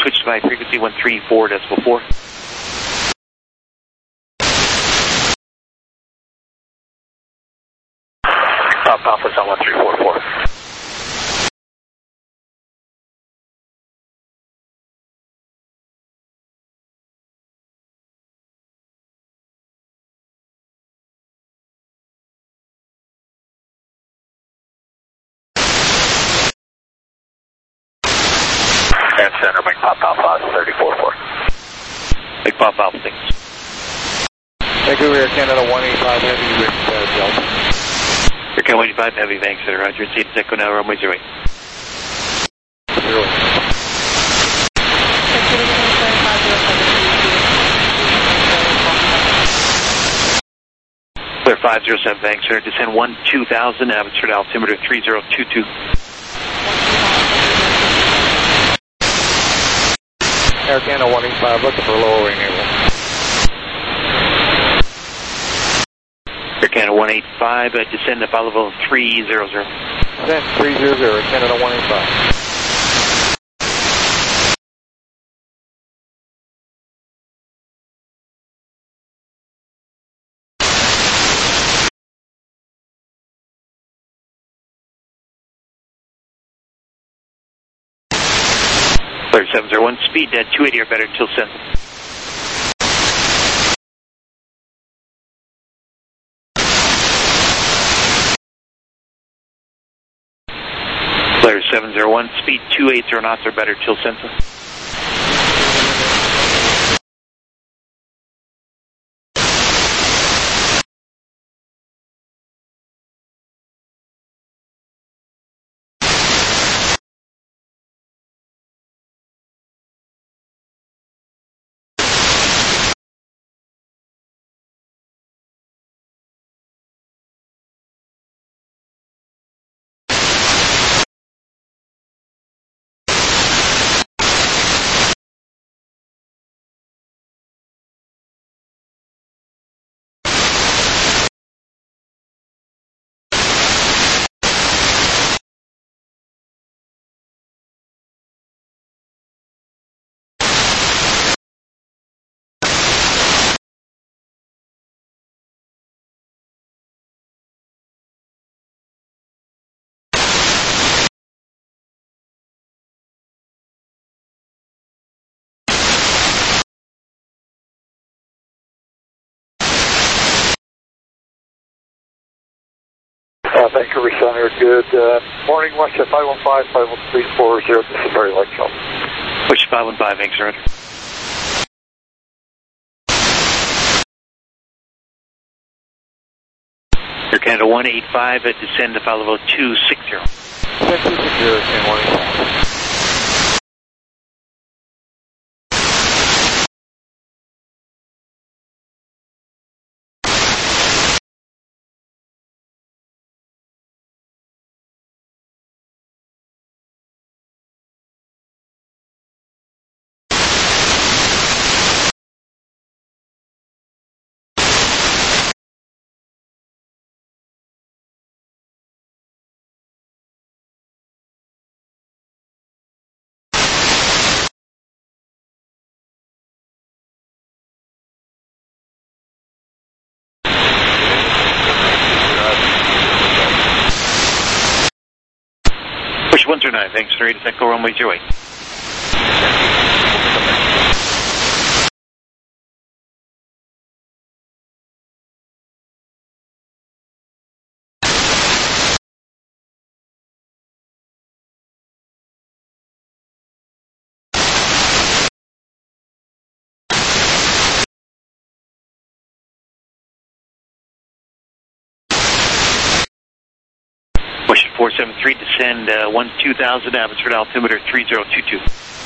switch by frequency 134.4. Alpha's on 1344. And center, Mike Pop Alpha 344. Mike Pop Alpha 6. Vancouver Air Canada 185 Heavy with Delta. Air Canada 185 Heavy, thanks, Center. Roger. See you at Echo now, runway 08. 507, thanks, sir. Descend 12,000, atmosphere altimeter 3022. Air Canada 185, looking for lowering able. Air Canada 185, descend to follow level 300. Descend 300, Canada 185. Clear 701, speed 280 or better until sent. Clear 701, speed 280 knots or better till sent. Vancouver Center, good morning, Westjet 515, 51340, this is Barry Lightfield. Push 515, thanks, Roger. Air Canada 185, descend to follow level 260. Descend 260, Canada 185. Push 129, thanks, sir. Echo runway 08. Push 473, descend 12,000, atmosphere altimeter 3022.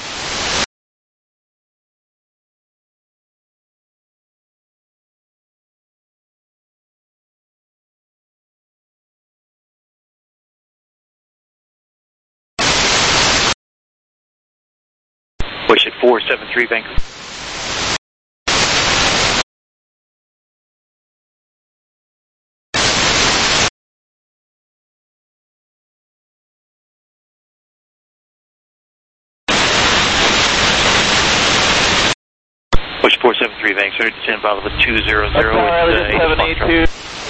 Push at 473, Vancouver. 473 Bank, sorry, descend file with 200. That's all right, with, 782.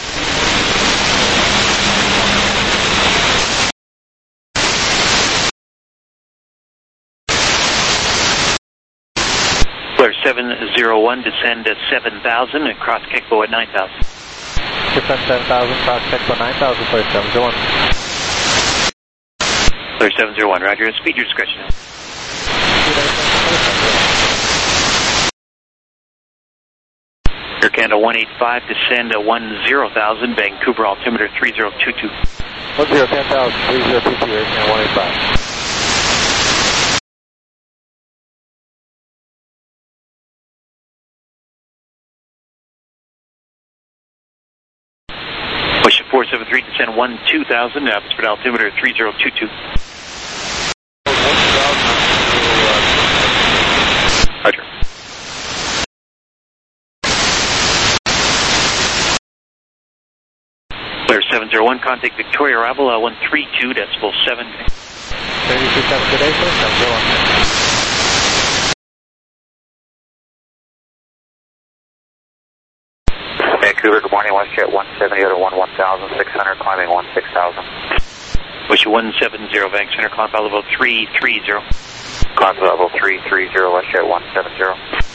Flare 701, descend at 7,000 and cross Kekbo at 9,000. Descend 7,000, cross Kekbo 9,000, Flare 701. Flare 701, roger, speed your discretion. Air Canada 185, descend at 10,000, Vancouver altimeter 3022. 10,000, 3022, Air Canada 185. Push 473, descend 12,000, Abbotsford altimeter 3022. Roger. Flare 701, contact Victoria arrival 132.7. 32.7, good day, sir, 701. Vancouver, good morning, WestJet 170 to 11,600, climbing 16,000. Wish 170, Bank Center, climb level 330. Climb level 330, WestJet 170.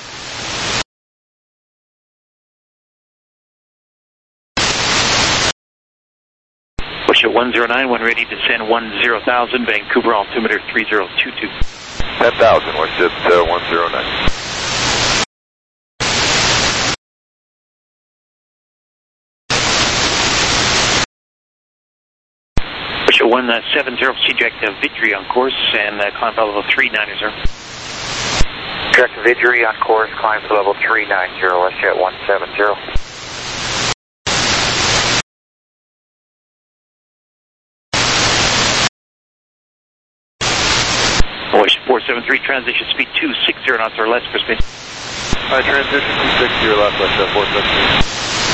Wish 109, when ready, descend 10,000, Vancouver altimeter 3022. 10,000, WestJet 109. Wish 170, CJect Vidri on course, and climb level 390. Direct Vidri on course, climb to level 390, WestJet 170. Wish 473, transition speed 260 knots or less for speed. Transition 260 or less, WestJet 473.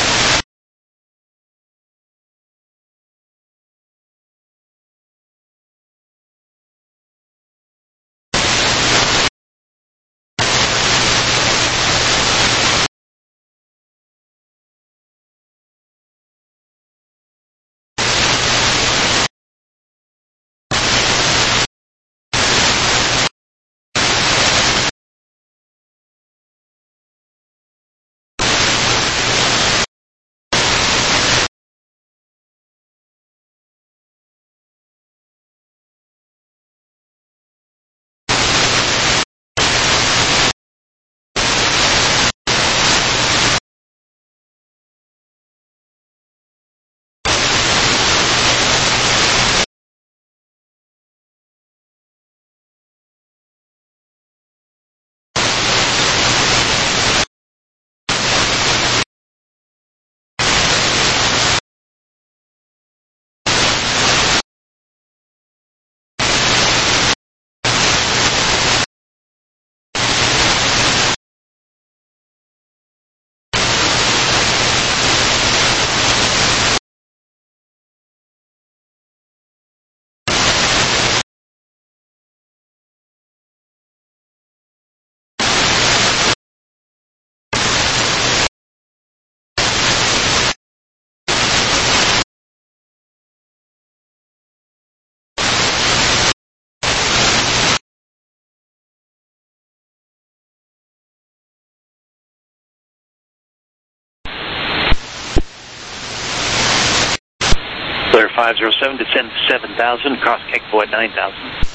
Flare 507, descend 7,000, cross Kekbo at 9,000.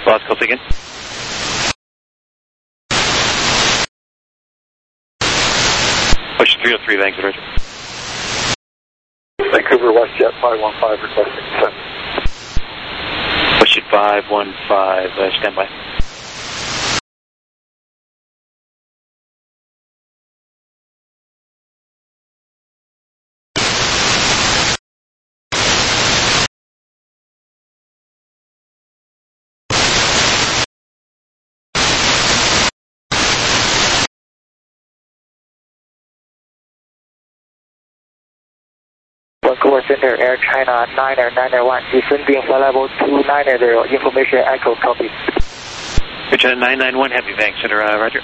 Lost call again. Push 303, Vancouver. Vancouver WestJet 515 requesting descent. Push it 515, stand by. Vancouver Center, Air China 991, descending flight level 290, information echo, copy. Air China 991, Heavy Vanc Center, roger.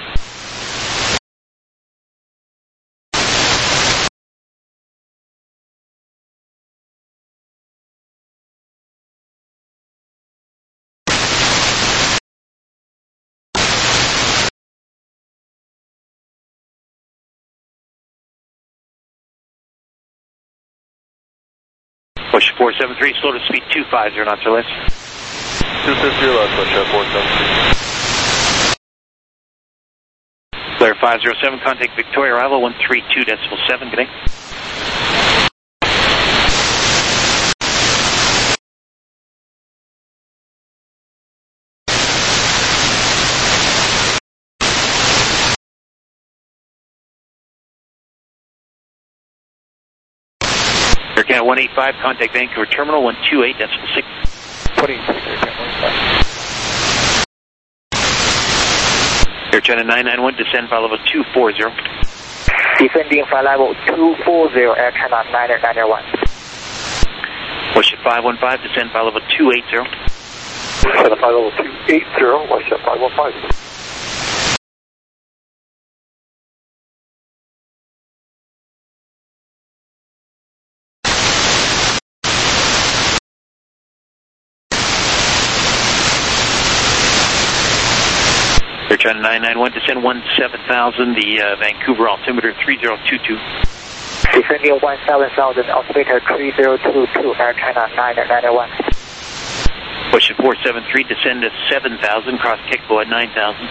Push 473, slow to speed 250 knots or less. 250 left, push 473. Flare 507, contact Victoria, arrival 132.7, good day. Air Canada 185, contact Vancouver Terminal 128.6. 28. Air China 991, descend flight level 240. Descending flight level 240, Air China 991. Push it 515, descend flight level 280. Descend flight level 280, WestJet 515. Air China 991, descend 17,000, the Vancouver altimeter 3022. Descending 17,000, altimeter 3022, Air China 991. Push it 473, descend to 7,000, cross Kickbo at 9,000.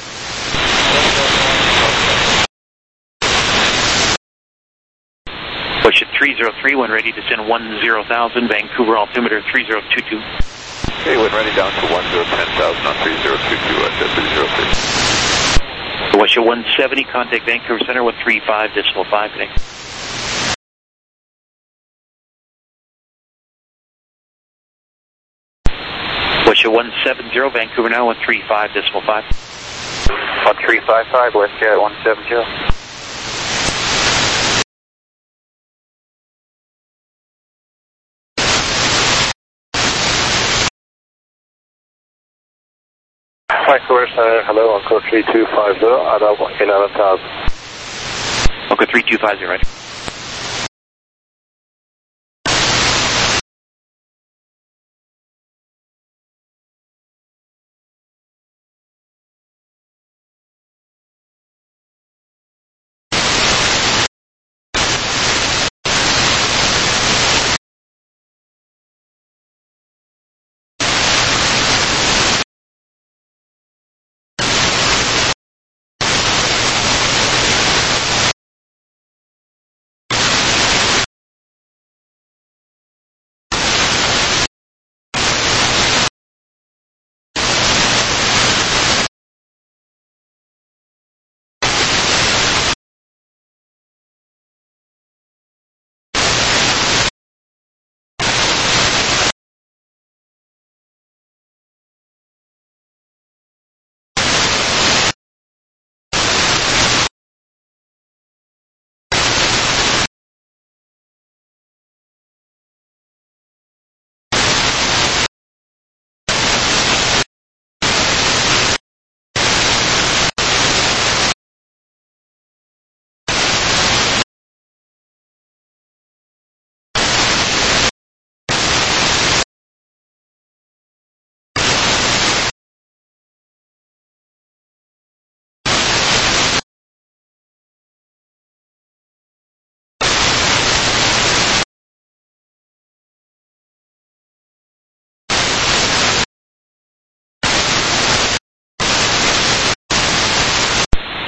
Push it 303, when ready, descend 10,000, Vancouver altimeter 3022. Okay, when ready down to 10,000 on 3022, WestJet 303. Push it 170, contact Vancouver Center 135.5 today. Push it 170, Vancouver now 135.5. 1355, WestJet 170. Vancouver Center, hello, Uncle 3250, at 11,000. Okay, 3250, right.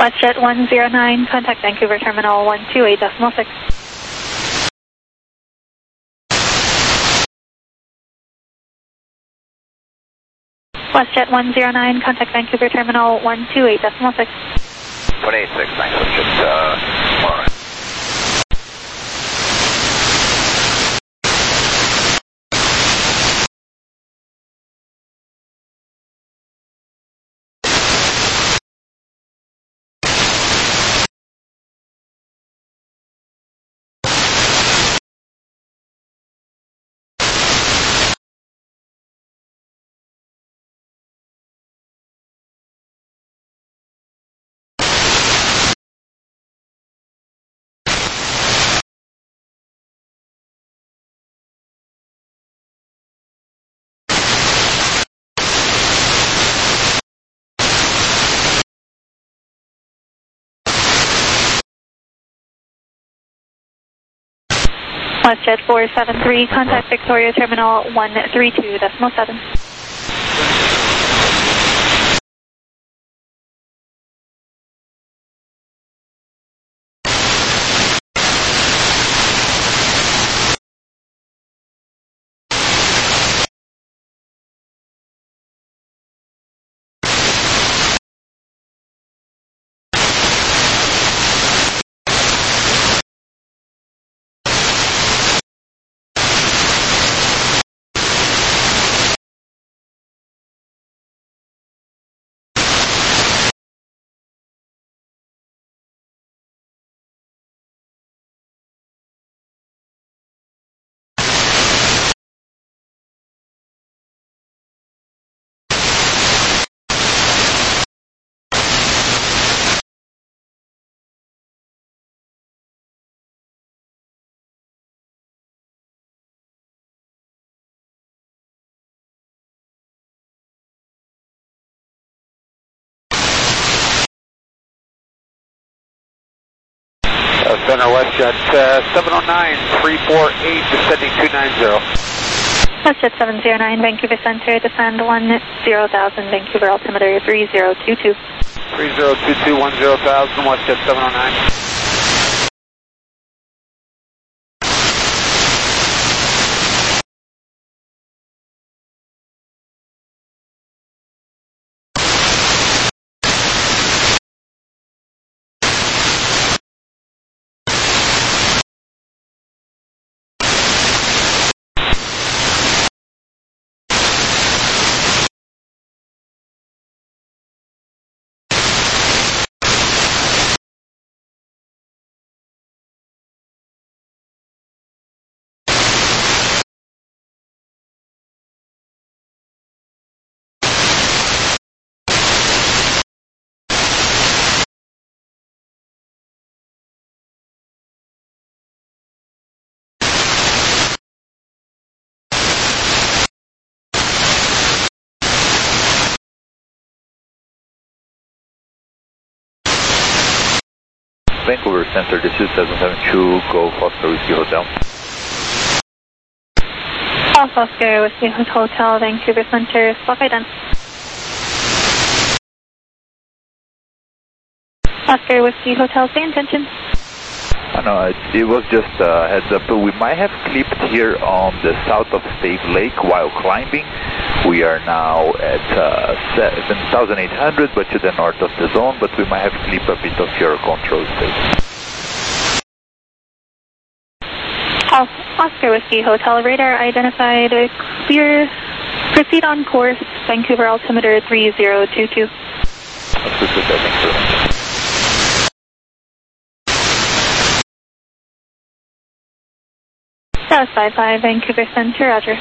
WestJet 109, contact Vancouver Terminal 128.6. WestJet 109, contact Vancouver Terminal 128.6. 186, thanks, WestJet 109. WestJet 473, contact Victoria Terminal 132.7. Center WestJet 709, 348, descending 290. WestJet 709, Vancouver Center, descend 10,000, Vancouver altimeter 3022. 3022, 10,000, WestJet 709. Vancouver Center, this is 772, Golf Oscar Whiskey Hotel. Golf Oscar Whiskey Hotel, Vancouver Center, spot ident. Oscar Whiskey Hotel, pay attention. No, it was just a heads up. We might have clipped here on the south of Stave Lake while climbing. We are now at 7,800, but to the north of the zone, but we might have clipped a bit of your control state. Oscar Whiskey Hotel, radar identified, clear, proceed on course, Vancouver altimeter 3022. Dallas 55, Vancouver Center, roger.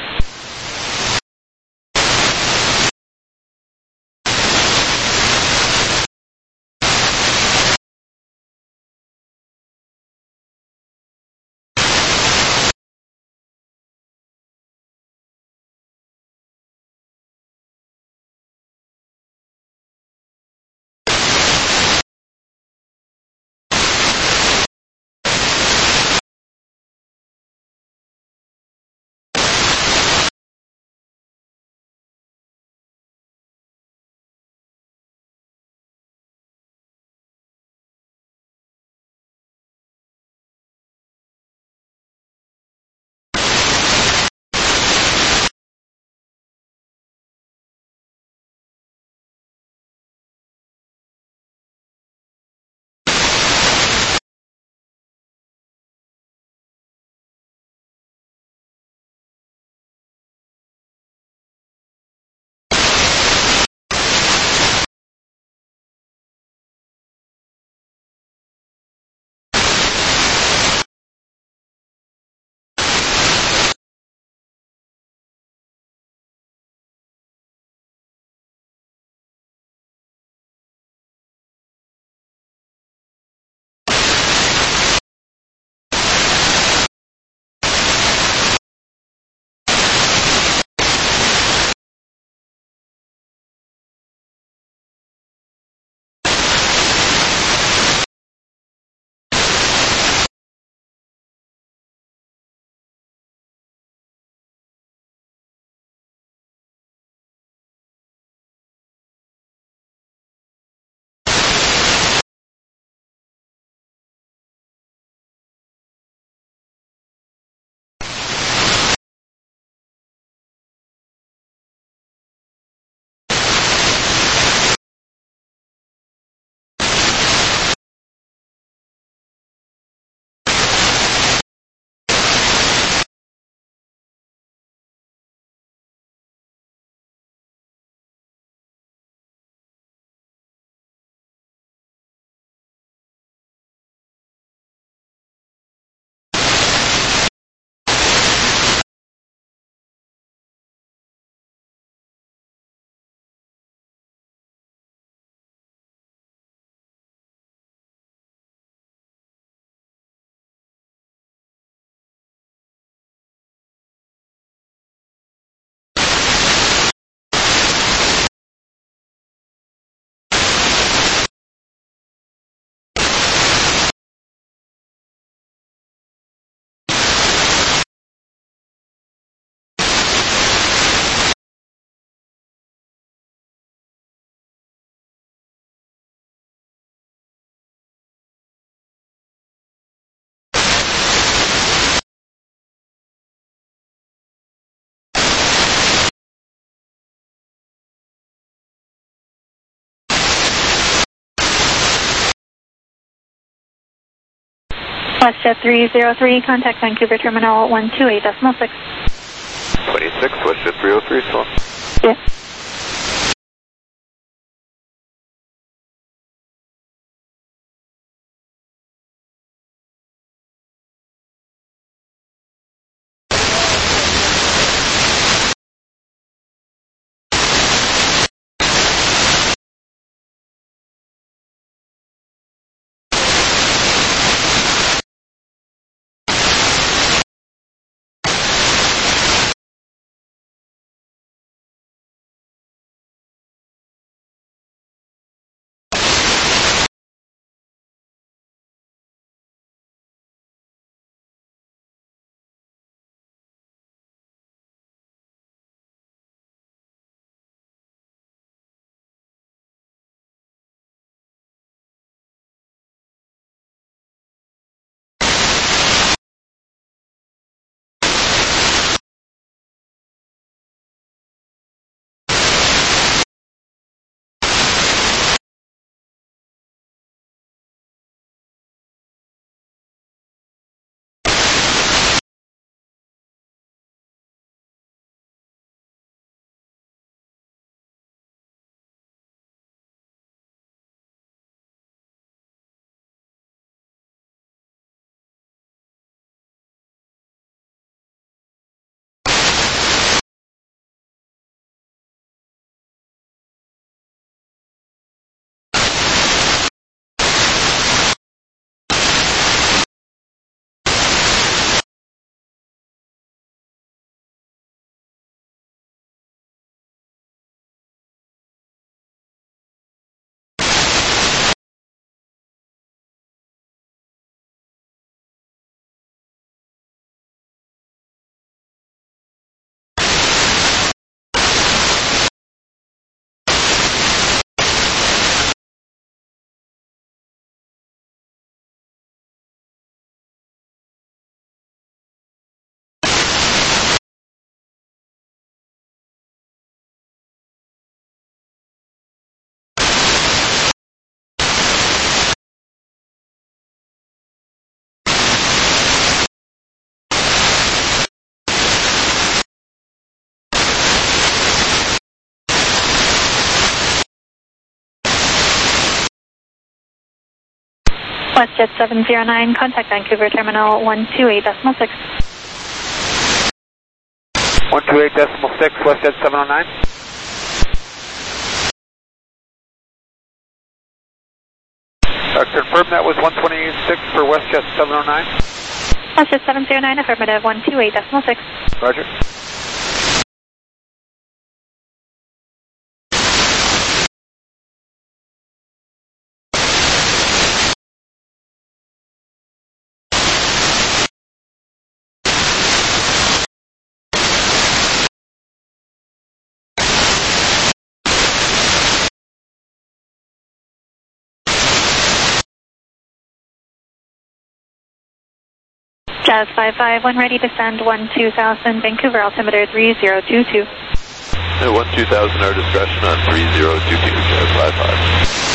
WestJet 303, contact Vancouver Terminal 128.6. 26, WestJet 303, so on. Yeah. WestJet 709, contact Vancouver Terminal 128.6. 128.6, WestJet 709. Confirm that was 126 for WestJet 709. WestJet 709, affirmative, 128.6. Roger. Jazz 55, when ready to send 12000, Vancouver altimeter 3022. 12000, our discretion on 3022, Jazz 55.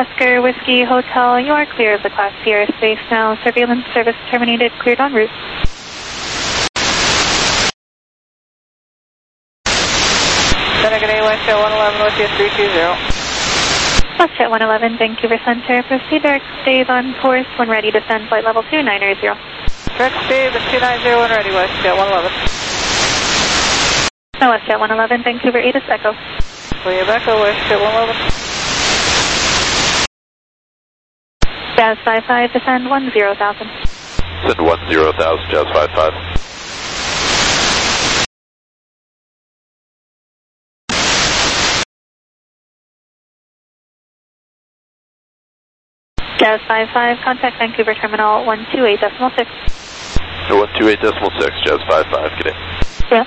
Oscar Whiskey Hotel, you are clear of the Class C airspace now. Surveillance service terminated, cleared en route. Center, good day, WestJet 111 with you, 320. WestJet 111, Vancouver Center. Proceed direct stays on course when ready. Descend flight level 290. Direct Steve at 290 when ready, WestJet 111. No, WestJet 111, Vancouver 8 is Echo. William Echo, WestJet 111. Jazz 55, descend 10,000. Send 10,000, Jazz 55. Jazz 55, contact Vancouver Terminal 128.6. 128.6, Jazz 55, good day. Yeah.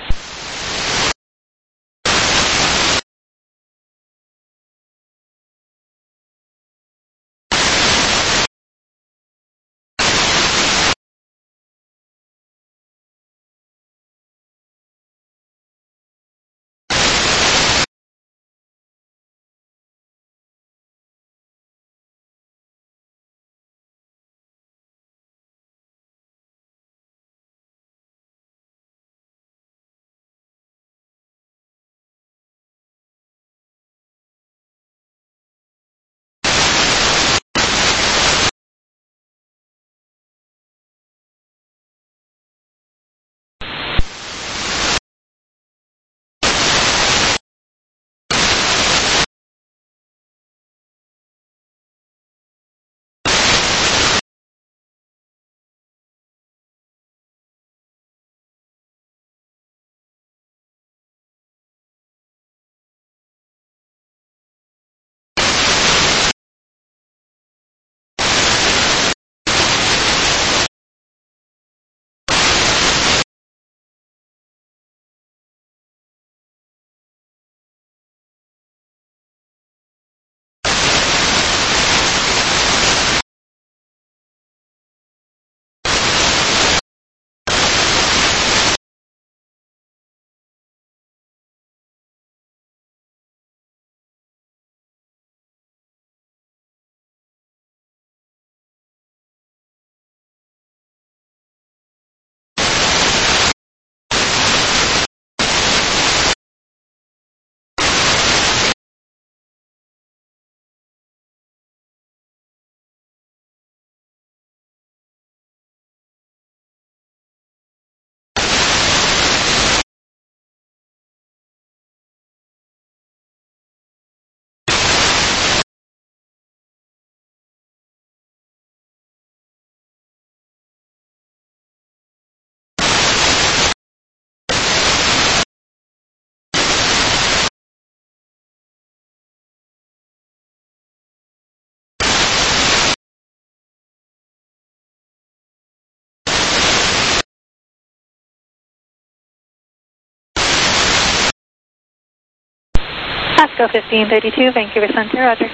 Pasco 1532, Vancouver Center, roger.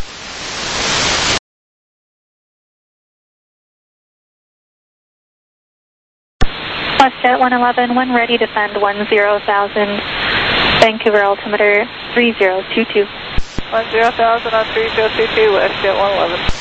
WestJet 111, when ready, descend 10,000, Vancouver altimeter 3022. 10,000 on 3022, WestJet 111.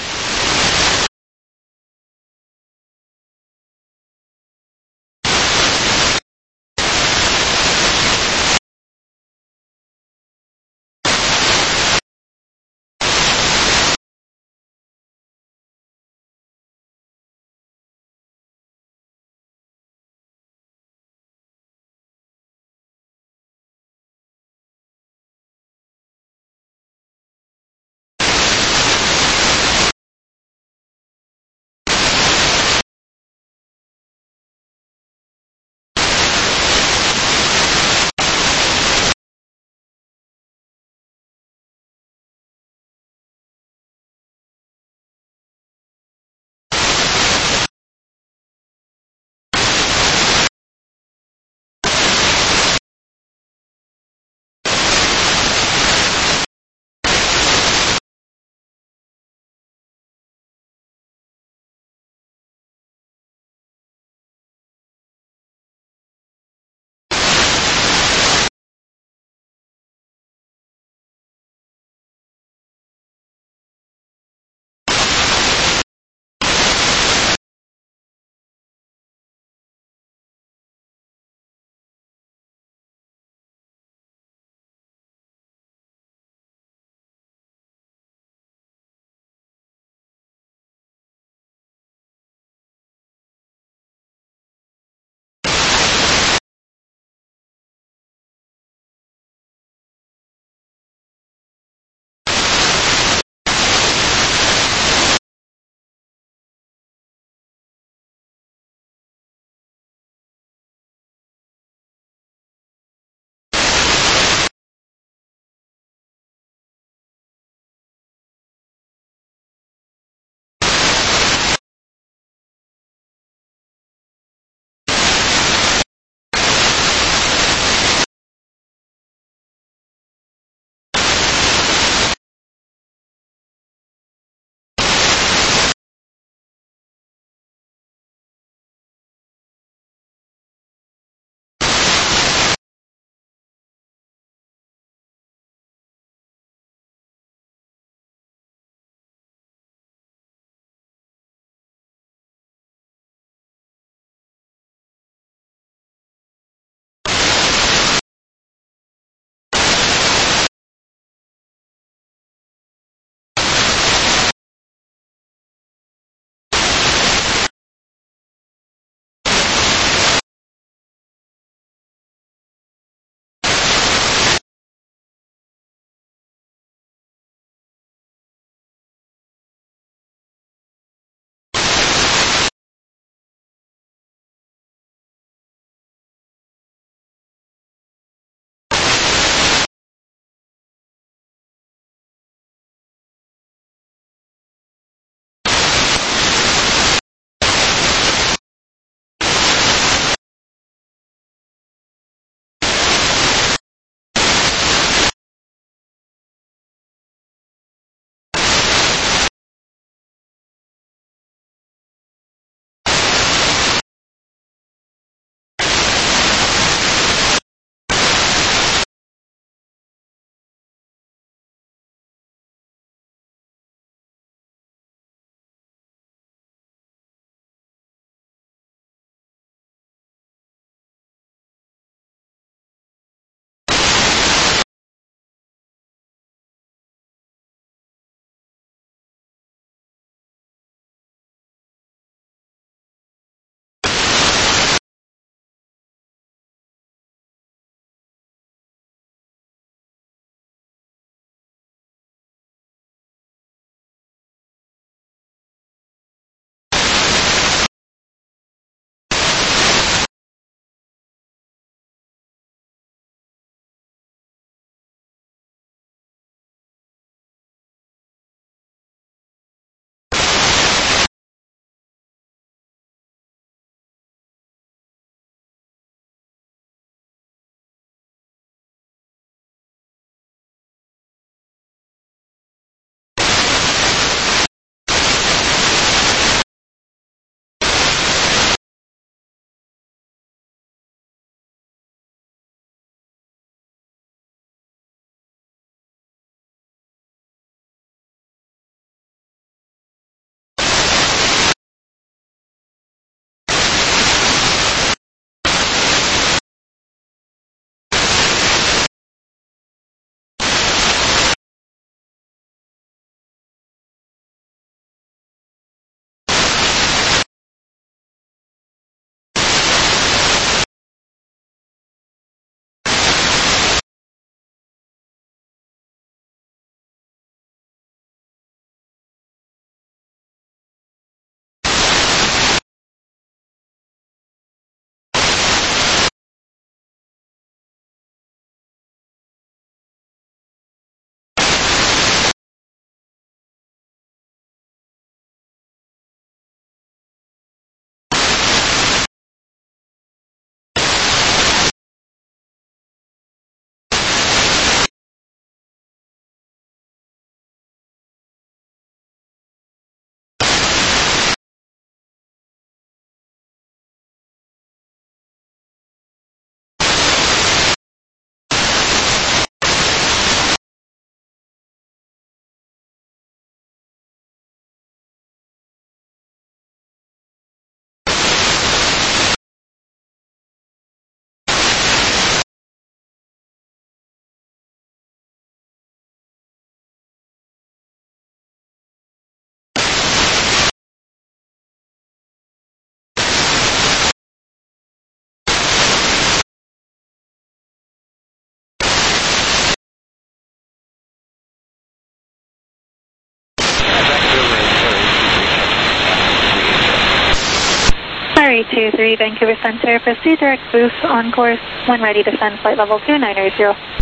Flyer 823, Vancouver Center, proceed direct boost on course when ready to descend flight level 290.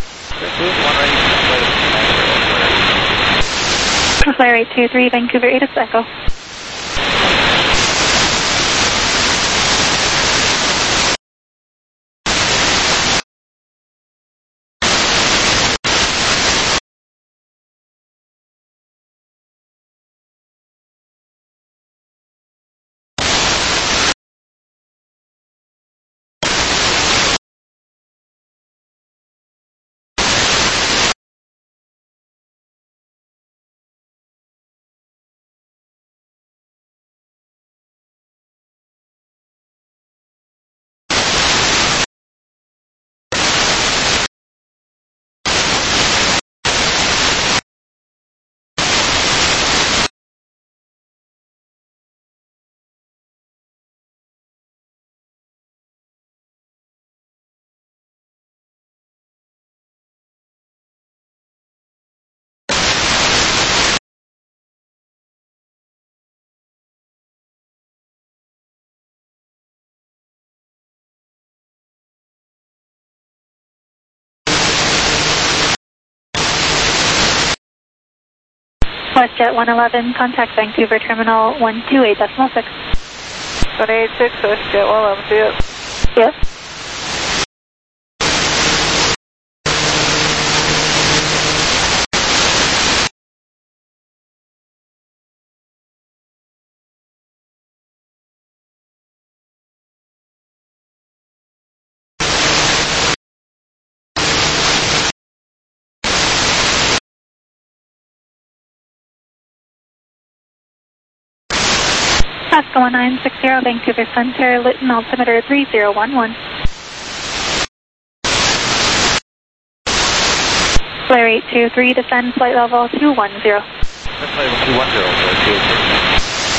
Flyer 823, Vancouver 8 Echo. WestJet 111, contact Vancouver Terminal 128.6. 186, WestJet 111, see it. Yes. Alaska 1960, Vancouver Center, Lytton altimeter 3011. Flyer 823, descend flight level 210. Flight level 210,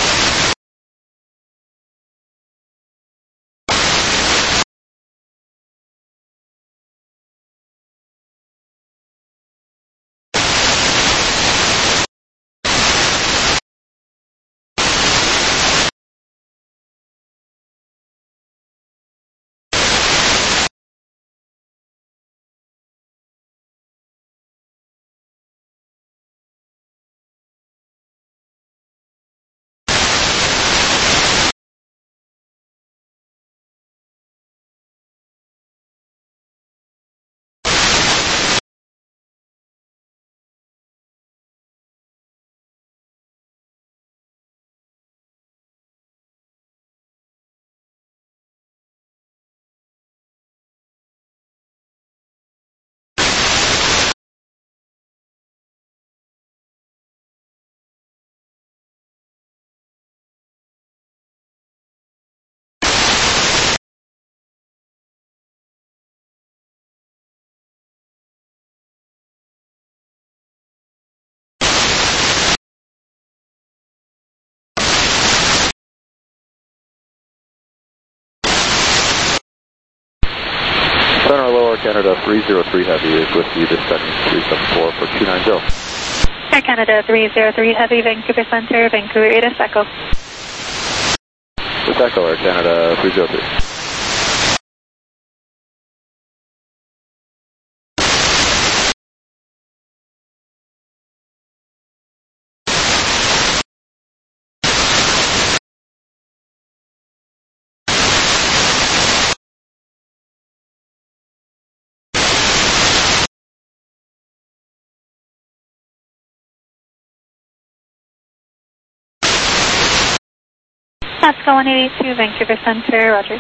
Center Lower Canada 303 Heavy is with you descending 374 for 290. Air Canada 303 Heavy, Vancouver Center, Vancouver 8 Echo. This Echo, Air Canada 303. Alaska 182, Vancouver Center, roger.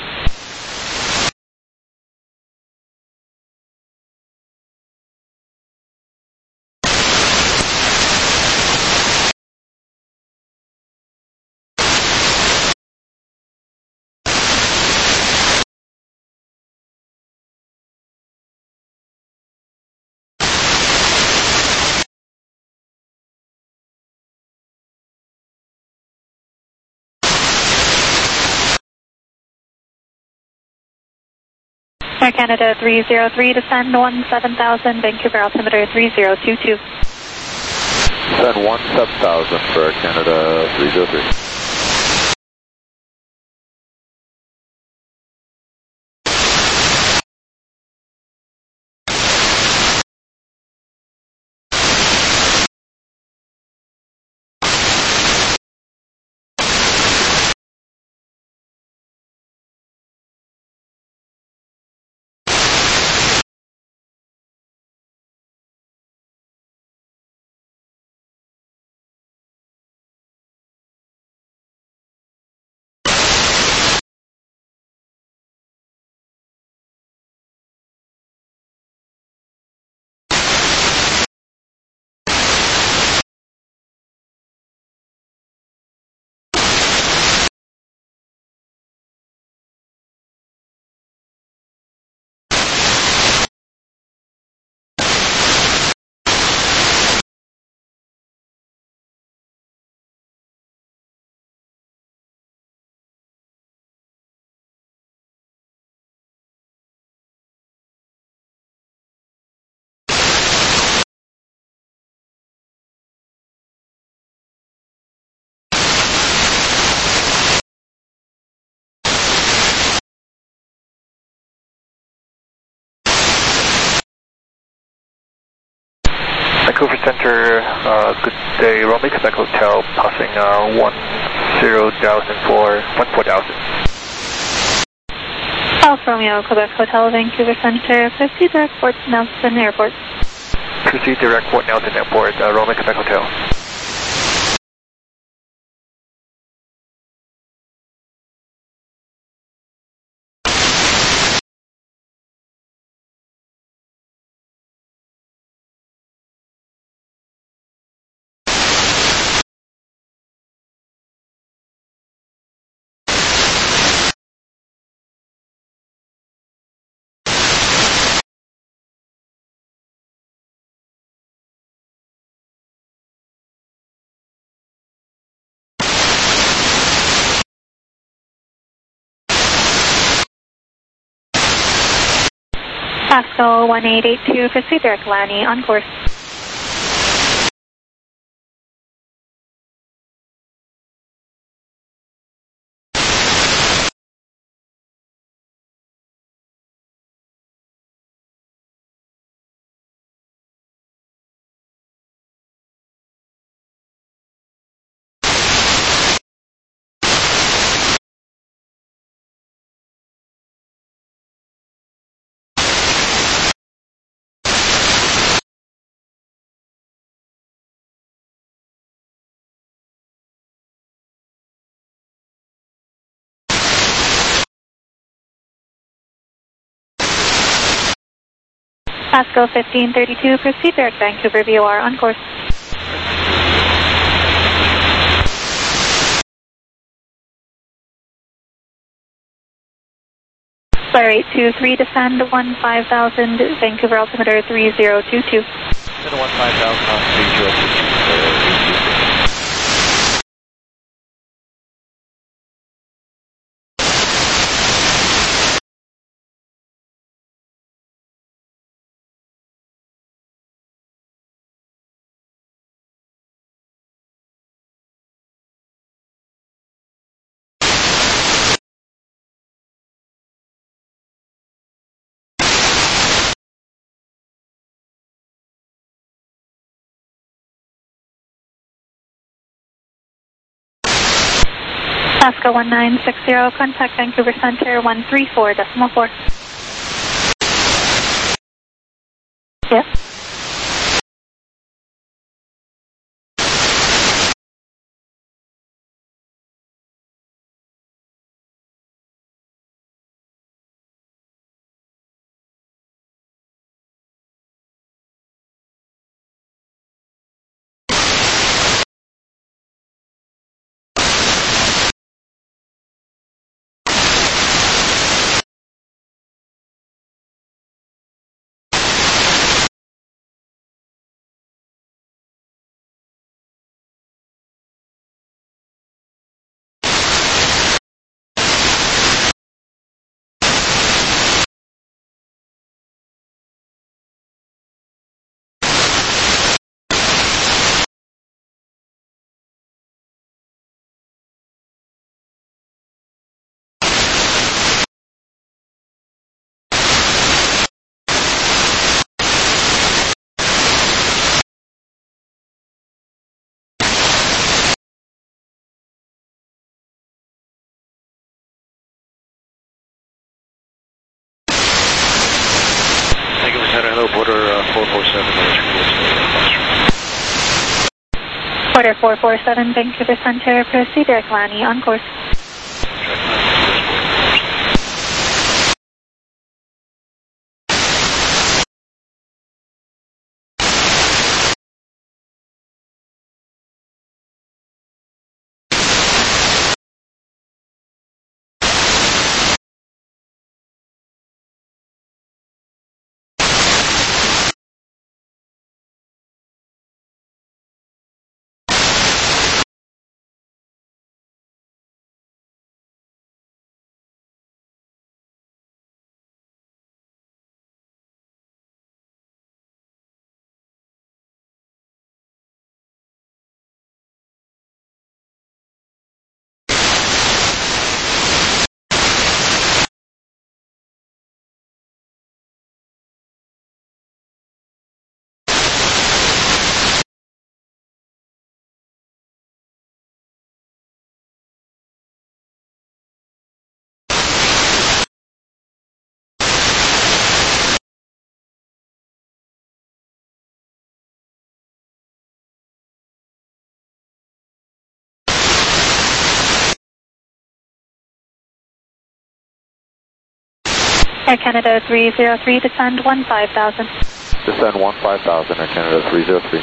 Air Canada 303, descend 17,000, Vancouver altimeter 3022. Descend 17,000 for Air Canada 303. Vancouver Center, good day, Romeo Quebec Hotel, passing 10,000 for 14,000. Alpha Romeo, Quebec Hotel, Vancouver Center, proceed direct Port Nelson Airport. Proceed direct Port Nelson Airport, Romeo Quebec Hotel. Pascal 1882, proceed direct Lani, on course. Pascal 1532, proceed direct Vancouver VOR, on course. Flare 823, descend 15,000, Vancouver altimeter 3022. Descend 15,000 on 3022. Pascal 1960, contact Vancouver Center 134.4. Yes. Hello, Porter 447. Porter 447, Vancouver Center, proceed direct Lani, on course. Air Canada 303, descend 15,000. Descend 15,000, Air Canada 303.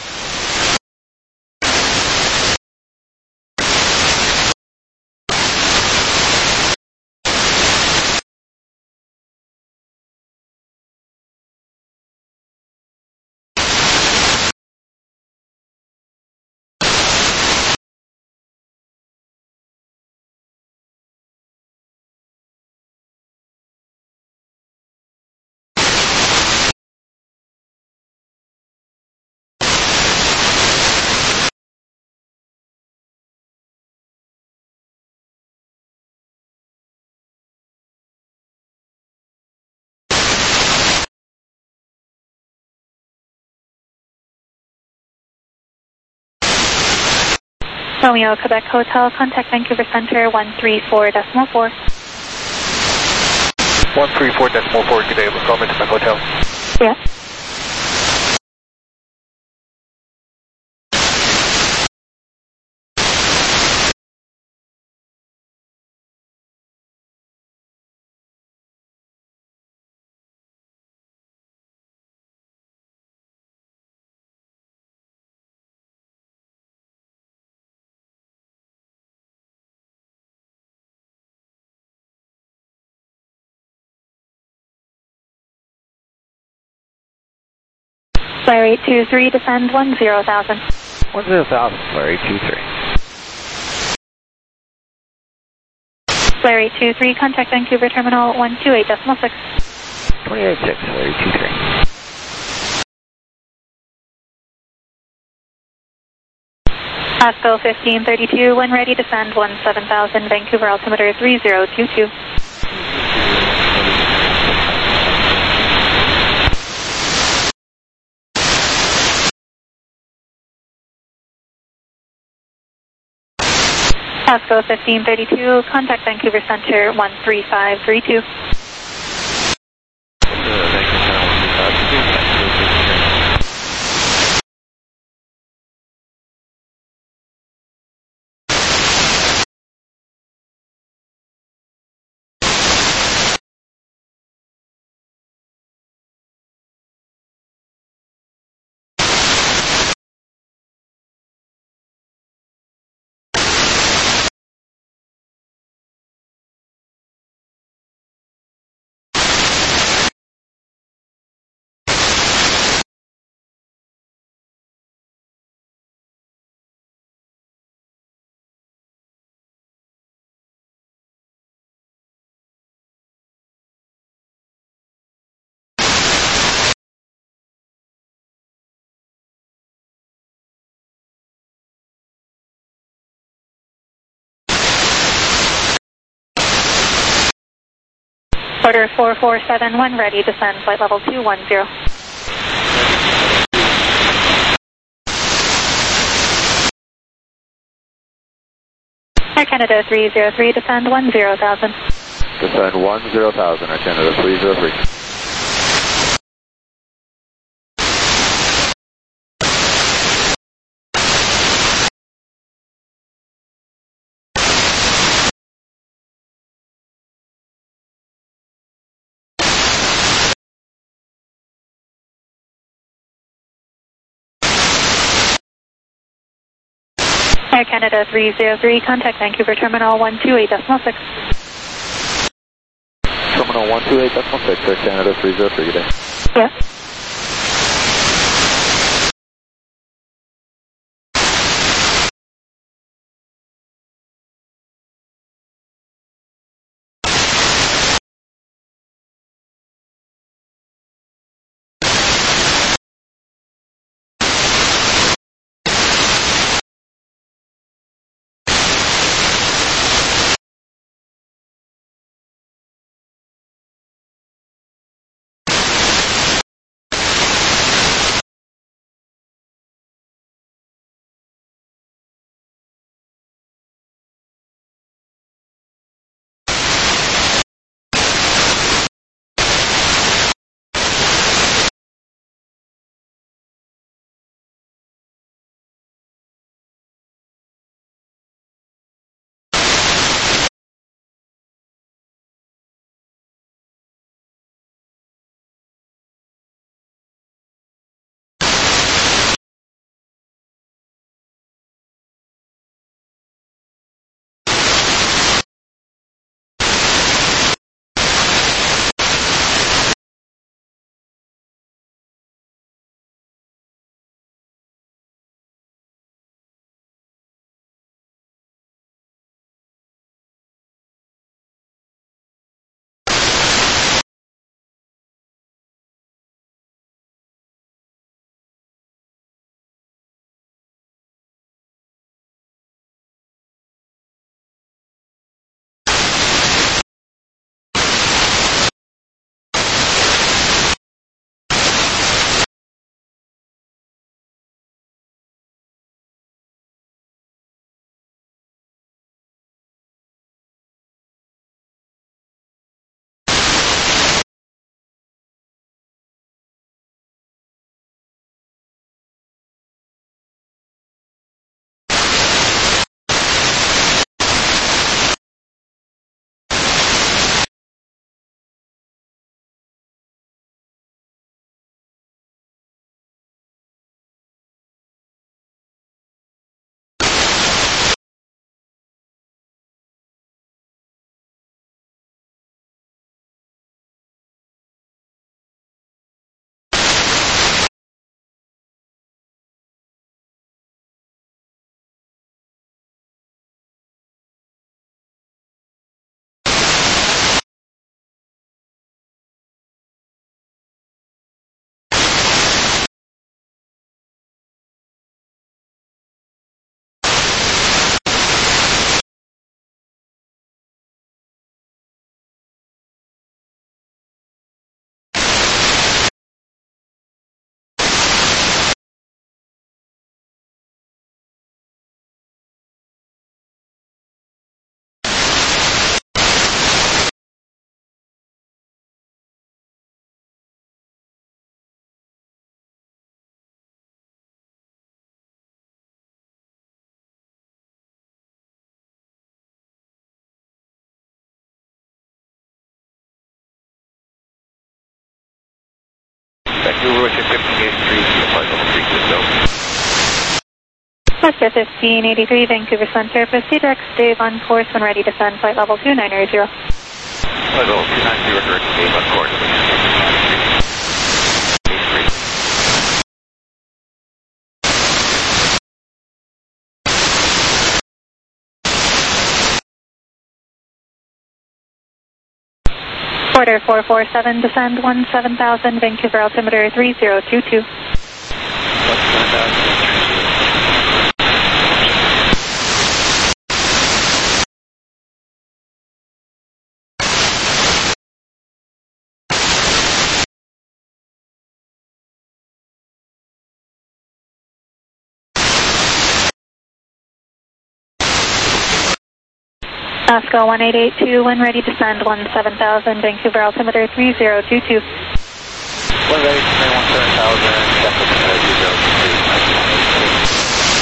Romeo, Quebec Hotel, contact Vancouver Center 134.4. 134.4, good day. Welcome to my hotel. Yes. Flyer 823, descend 10,000. 10,000, Flyer 823. Flyer 823, contact Vancouver Terminal 128.6. 28.6, Flyer 823. Pasco 1532, when ready, descend 17,000, Vancouver altimeter 3022. Pasco 1532, contact Vancouver Center 13532. Order 4471, ready, descend flight level 210. Air Canada 303, descend 10,000. Descend 10,000, Air Canada 303. Air Canada 303, contact Vancouver Terminal 128.6. Terminal 128.6, Air Canada 303, good day. Yes. Vancouver, Westjet 1583, flight level 320. Westjet 1583, Vancouver Center. Proceed direct Dave on course when ready to send flight level 290. Flight level 290, direct Dave on course. Order 447, descend 17,000, Vancouver altimeter 3022. Oscar 1882, when ready to send 17,000, Vancouver altimeter 3022. When ready to send 17,000, altimeter 3022.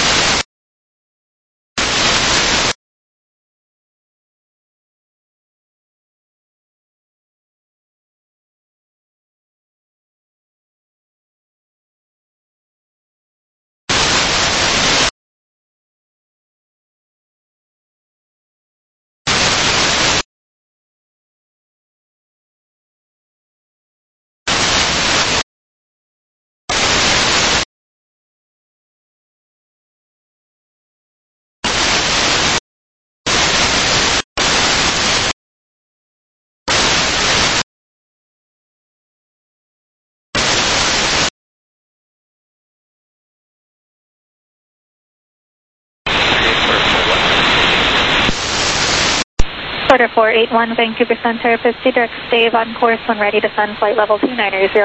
Order 481, Vancouver Center. Proceed direct Dave on course when ready to send flight level 290.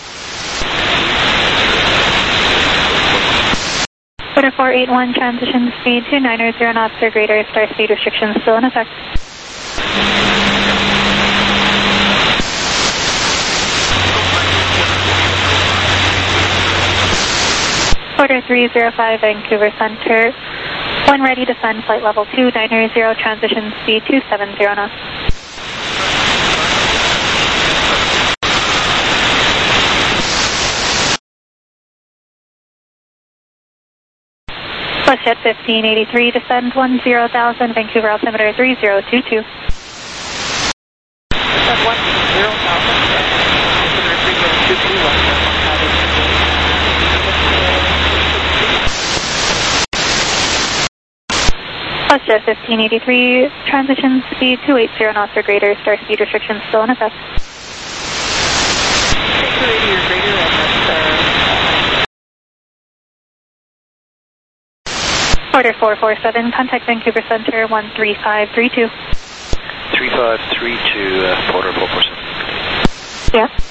Order 481, transition speed 290 knots or greater, star speed restrictions still in effect. Order 305, Vancouver Center. When ready to send flight level 290, transition speed 270 knots. Westjet 1583, descend 10,000, Vancouver altimeter 3022. Descend 10,000, altimeter 3022, Westjet 1583, transition speed 280 knots or greater, star speed restrictions still in effect. 280 or greater, Order 447, contact Vancouver Center 13532. 3532, Porter 447. Yeah.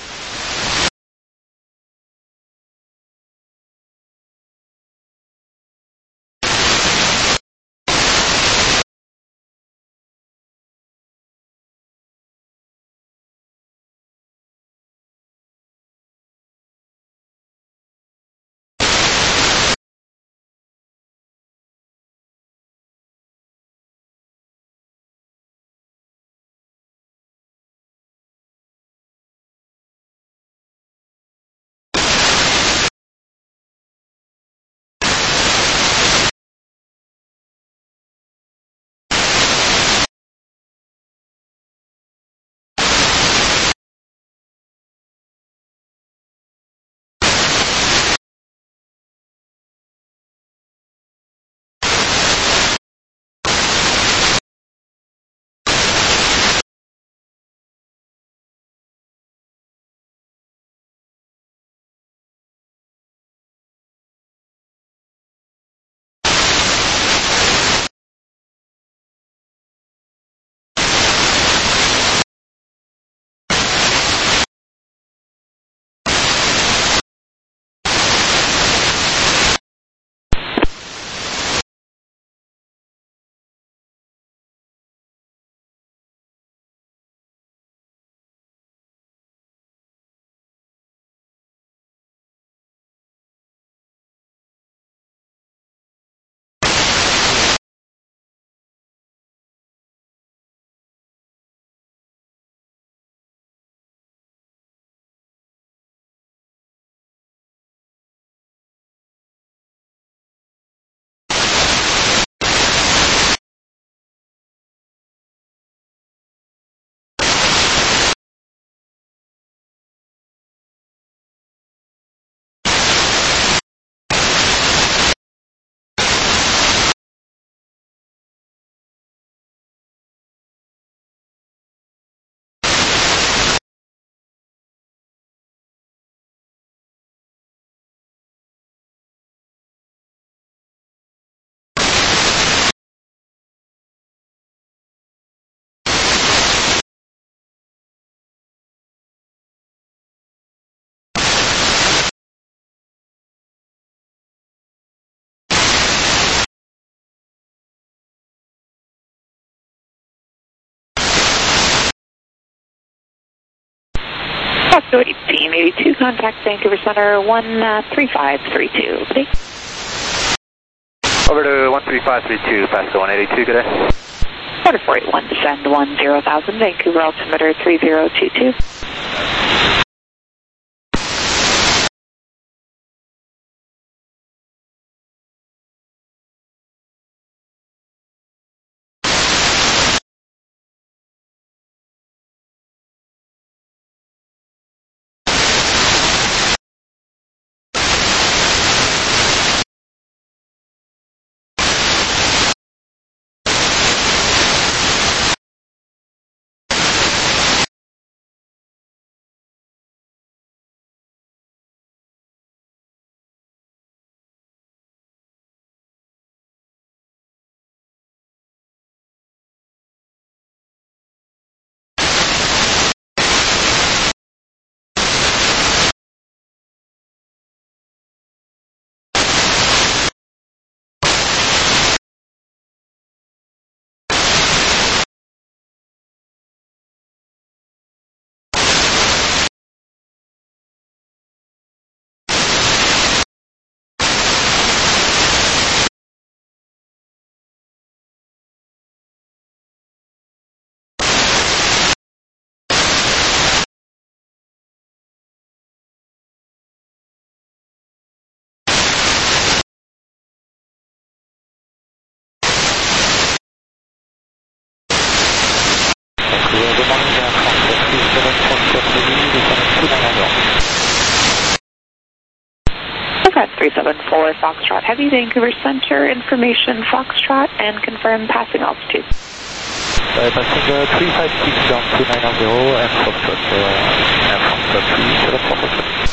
Pasco 1882, contact Vancouver Center 13532. Good day. Over to 13532, Pasco 182, good day. Order 481, descend 10,000, Vancouver altimeter 3022. Fred 374 Foxtrot Heavy, Vancouver Center, information Foxtrot, and confirm passing altitude. Passing 356 down to 990 and Foxtrot 374.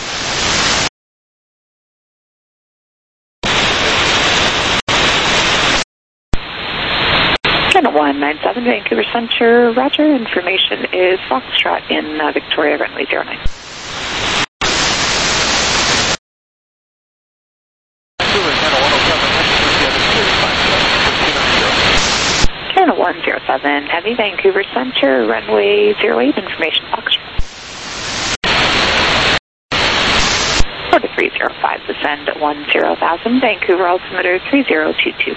Channel 197 Vancouver Center, roger, information is Foxtrot in Victoria, runway 09. Channel 107 Heavy, Vancouver Center, runway 08, information Foxtrot. Order 305, descend 10,000, Vancouver altimeter 3022.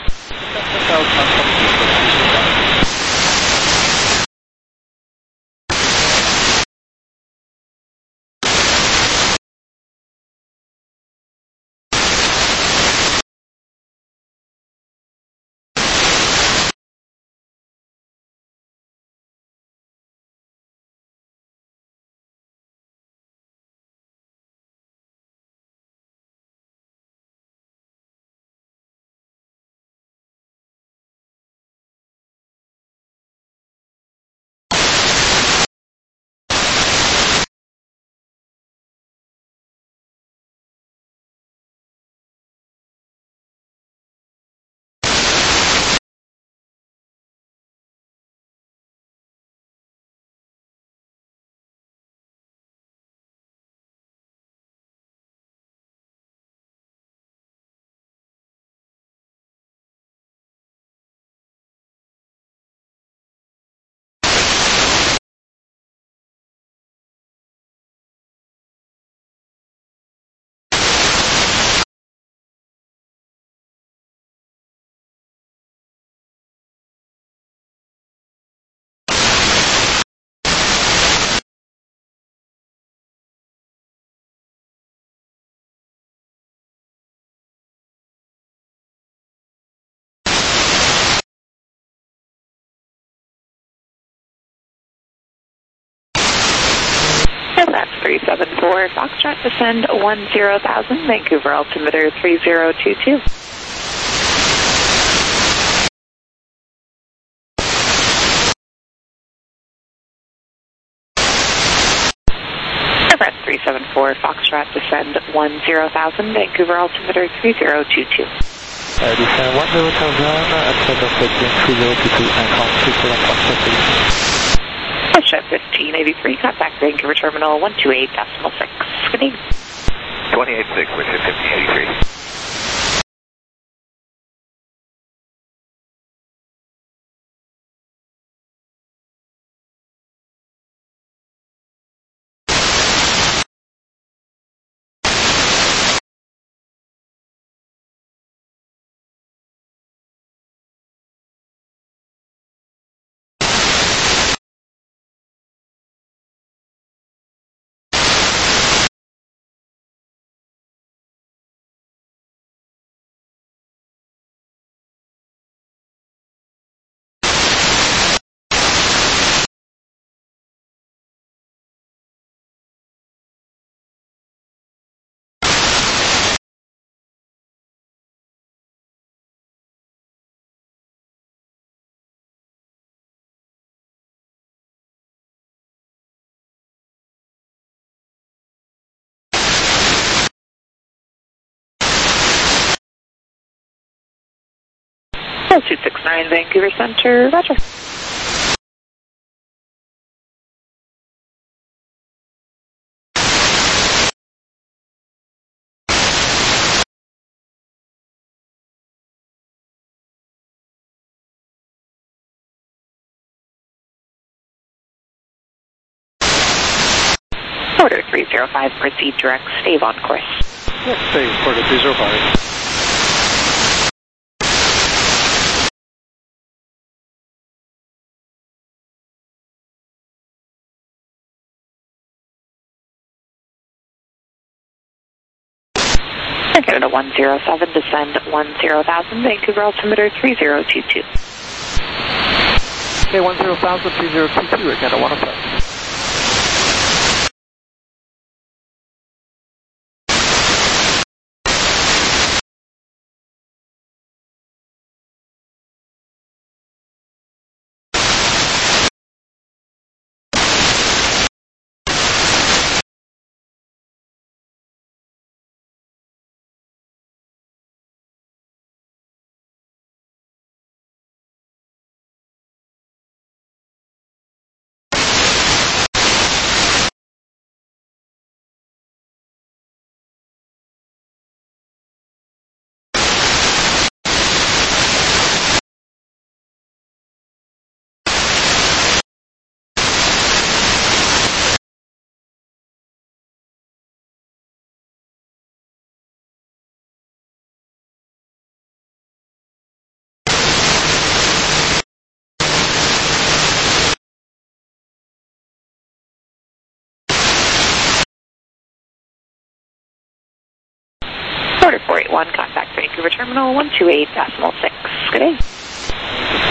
That's 374 Foxtrot, descend 10,000, Vancouver altimeter 3022. That's 374 Foxtrot, descend 10,000, Vancouver altimeter 3022. Descend 10,000, outside of setting 3022, and contact 1583, contact Vancouver Terminal 128.6. Good evening. 286, Richard 1583. 269 Vancouver Center, roger. Order 305, proceed direct, stay on course. Yes, stay, order 305. Canada 107, descend 10,000, Vancouver altimeter 3022. Okay, 10,000, 3022, Canada 107. Order 481, contact Vancouver Terminal 128.6. Good day.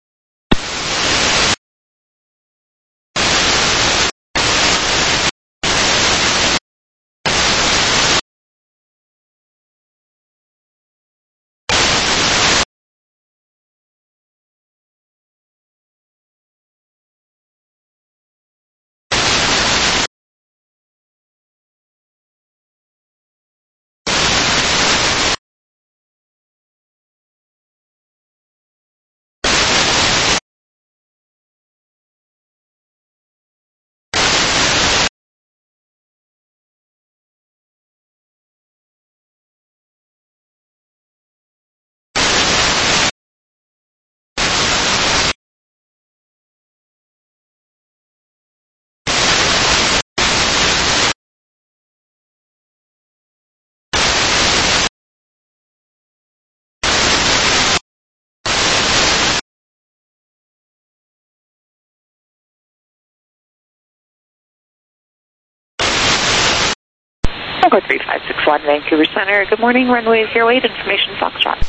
Go 3561 Vancouver Center. Good morning, runway 08, information Foxtrot.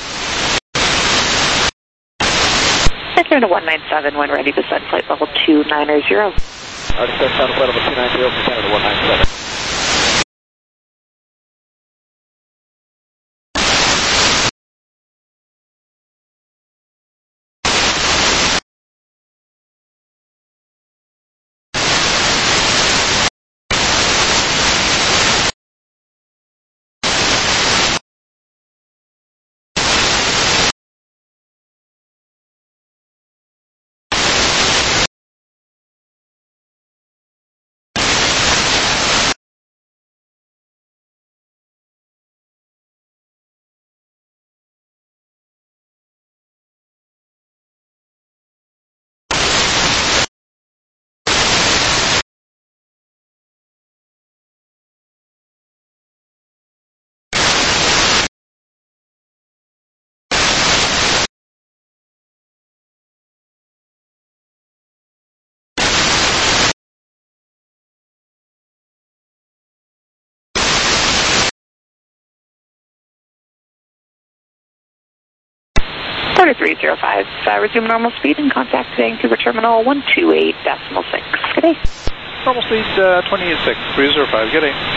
Canada 197 when ready to send flight level 290. Already set down flight level 290 for Canada 197. Order 305, resume normal speed and contact Vancouver Terminal 128.6. Good day. Normal speed 28.6, 305, good day.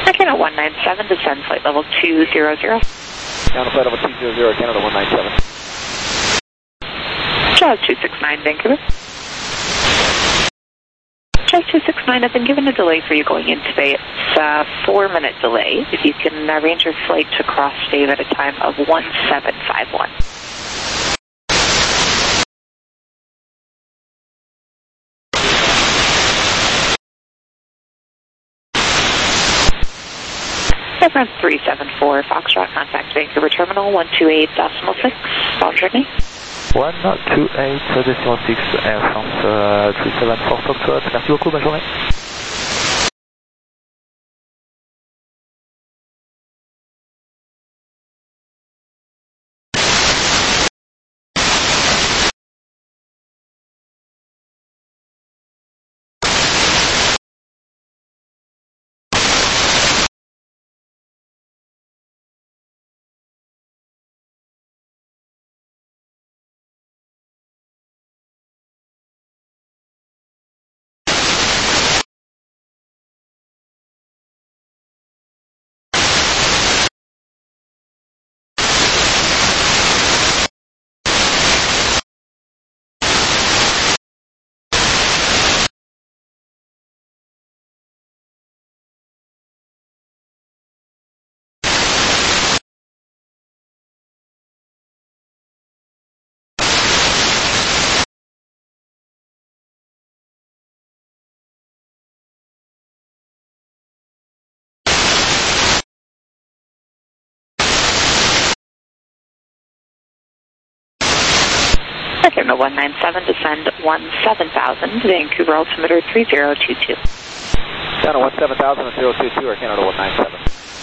Canada 197, descend flight level 200. Canada flight level 200, Canada 197. Jaws 269, Vancouver. Jaws 269, I've been given a delay for you going in today. It's a 4-minute delay. If you can arrange your flight to cross Dave at a time of 1751. Airfront 374, Foxtrot, contact Vancouver Terminal 128.6, bound journey. 128.6, Air France 374 Foxtrot. Merci beaucoup, bonne journée. Canada 197, descend 17,000, Vancouver altimeter 3022. Canada 17,000 and 022, or Canada 197.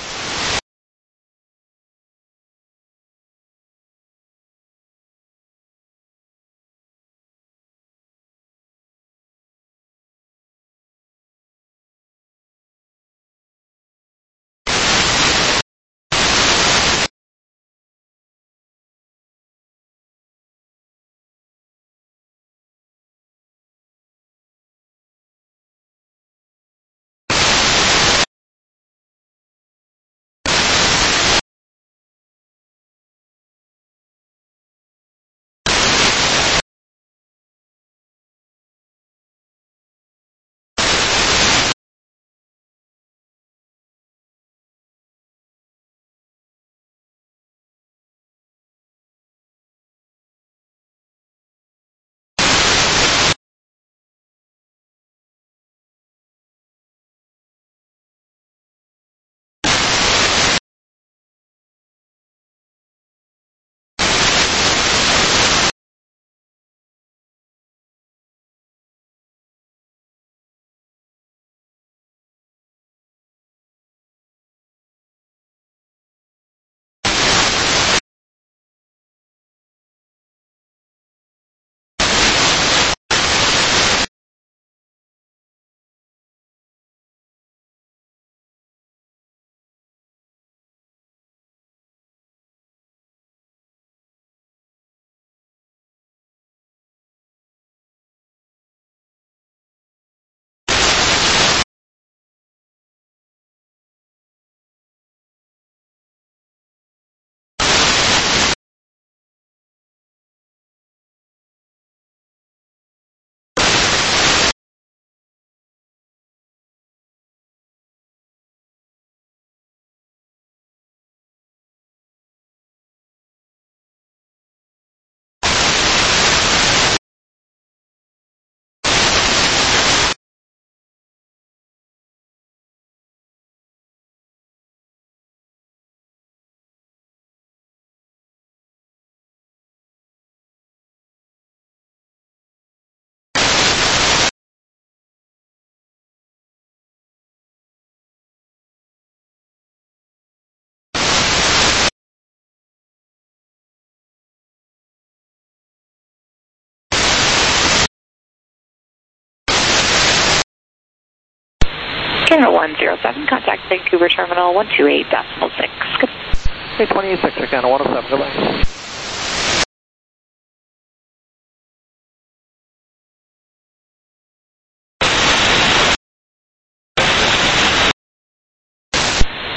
Canada 107, contact Vancouver Terminal 128.6. Good. Okay, 28.6, Canada 107, goodbye.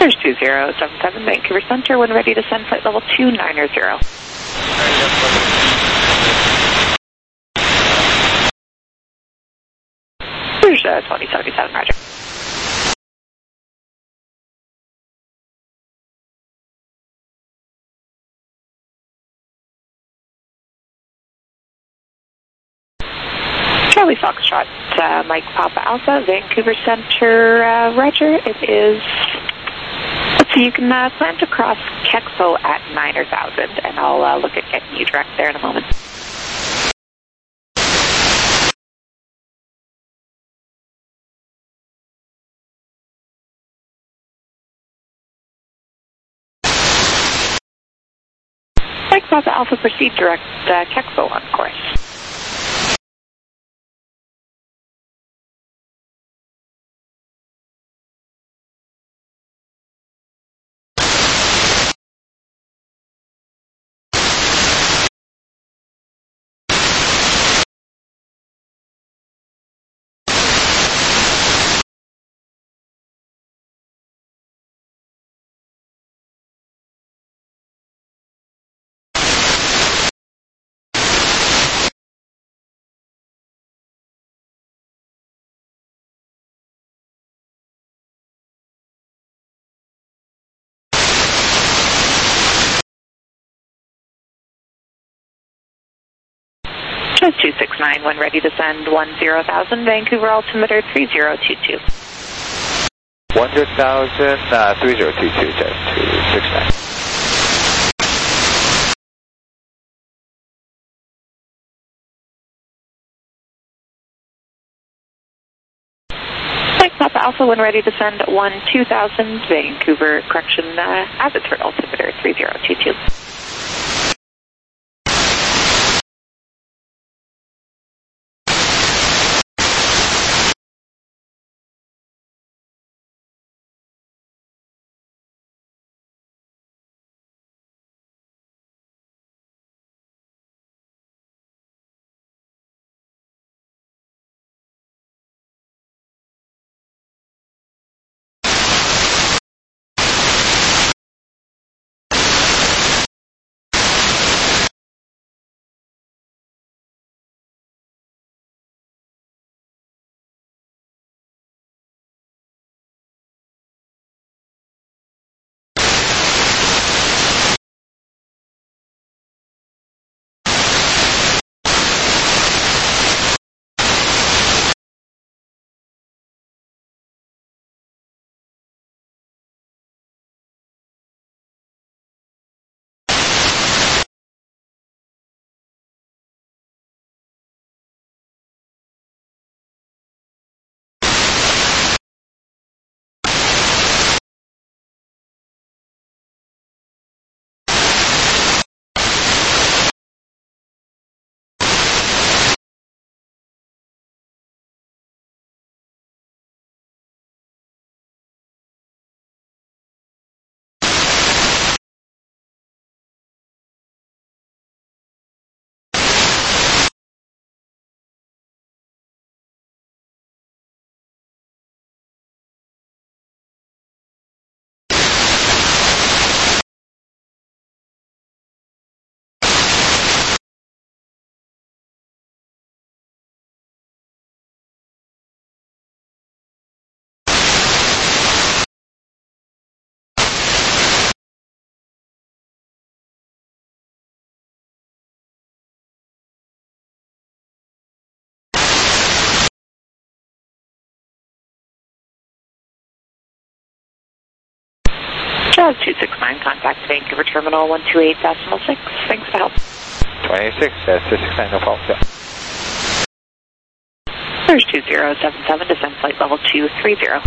There's 2077 Vancouver Center when ready to send flight level 290. There's 2077, roger. Charlie Foxtrot, Mike Papa Alpha, Vancouver Center, roger. It is, let's see, you can plan to cross Kexo at 9,000, and I'll look at getting you direct there in a moment. Mike Papa Alpha, proceed direct Kexo on course. Just 269 when ready to send 10,000, Vancouver altimeter 3022. 100,000, 3022, just 269. Mike Papa Alpha when ready to send 12,000, Vancouver, Abbotsford altimeter 3022. Jazz 269, contact Vancouver Terminal 128.6. Thanks for help. 26, that's 269, no problem. Yeah. There's 2077, descend flight level 230.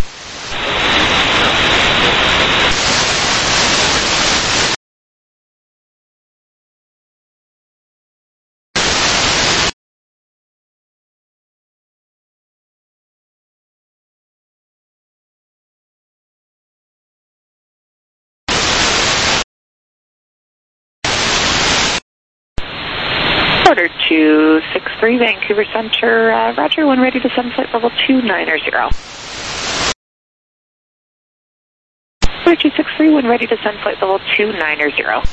Order 263, Vancouver Center, roger, when ready to send flight level 290. 263, when ready to send flight level 290.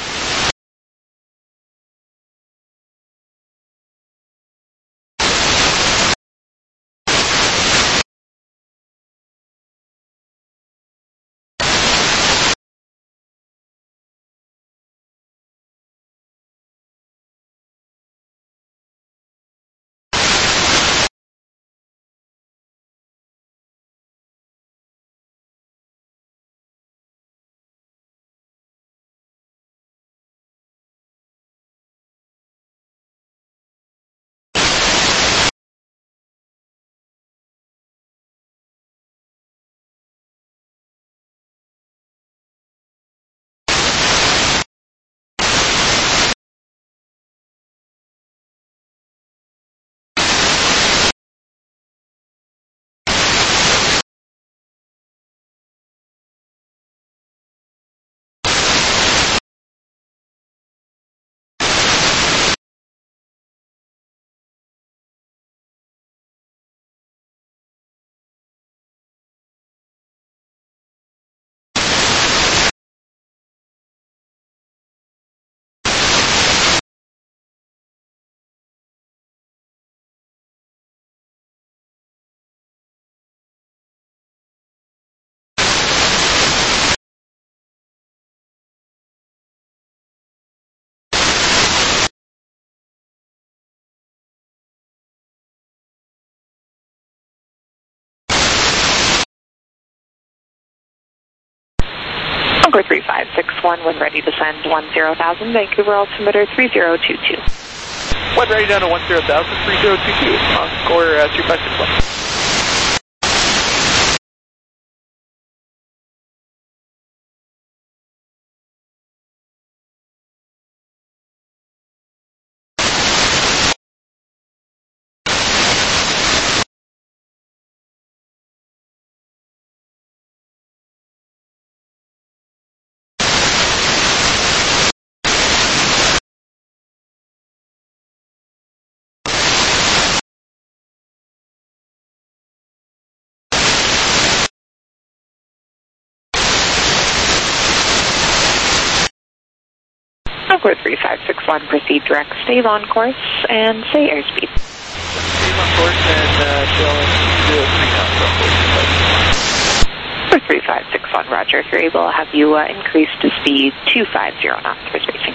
Concord 3561, when ready to send 10,000, Vancouver altimeter 3022. When ready down to 10,000, 3022, Encore 2561. Concord 3561, proceed direct, stay on course, and say airspeed. Stay on course and tail 03 knots on course. For 3561, roger. If you're able, I'll have you increase to speed 250 knots for spacing.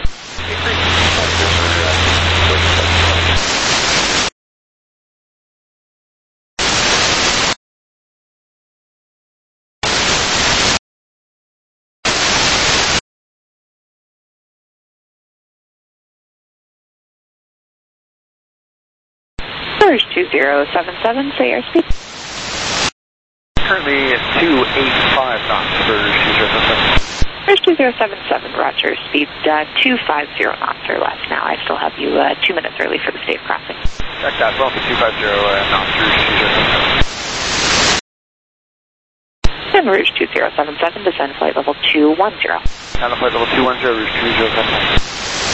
Surge 2077, say airspeed. Currently at 285 knots for 2077. Surge 2077, roger. Speed 250 knots or less now. I still have you 2 minutes early for the state of crossing. Check that, well, 250 knots through 2077. And Rouge 2077, descend flight level 210. Down to flight level 210, Rouge 2077.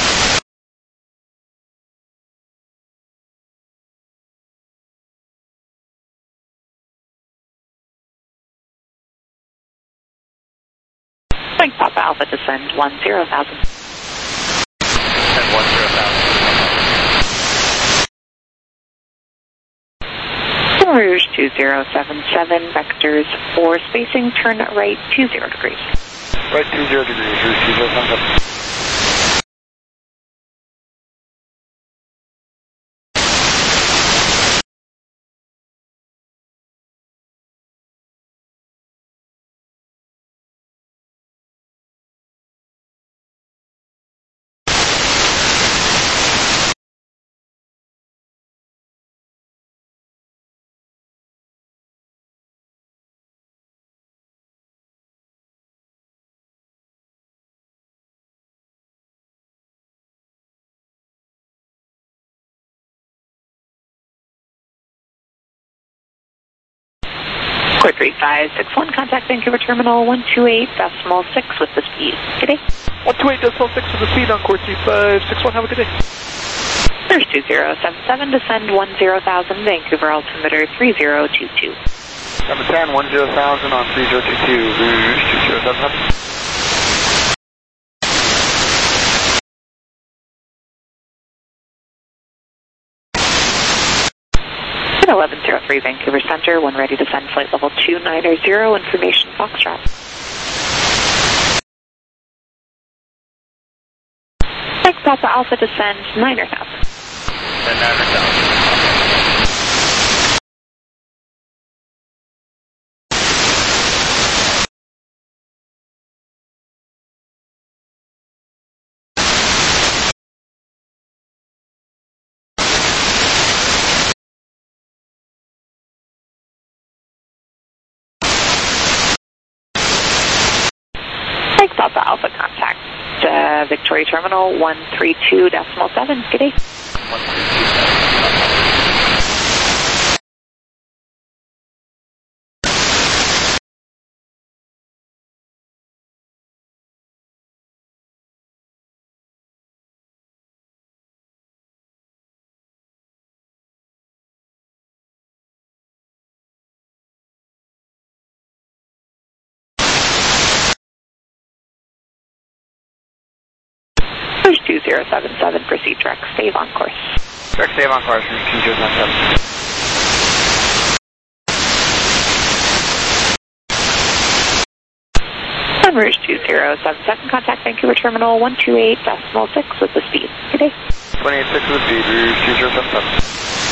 Mike Papa Alpha, descend 10,000. And 10,000. Rouge 2077, vectors for spacing, turn right 20 degrees. Right 20 degrees, Rouge 2077. Concord 3561, contact Vancouver Terminal 128.6 with the speed. Good day. 128.6 with the speed on Concord 3561. Have a good day. Surge 2077, descend 10,000, Vancouver altimeter 3022. Number 10, 10,000 on 3022, Rouge 2077. 1103 Vancouver Center, when ready to send flight level 290, information Foxtrot. Mike Papa Alpha descend 9,000. And 9,000. Mike Papa Alpha contact Victoria Terminal 132.7. Good day. 132.7. Push 2077, proceed direct, save on course. Direct save on course, 2077. Rouge 2077, contact Vancouver Terminal 128.6 with the speed. Good day. 286 with the speed, Rouge 2077.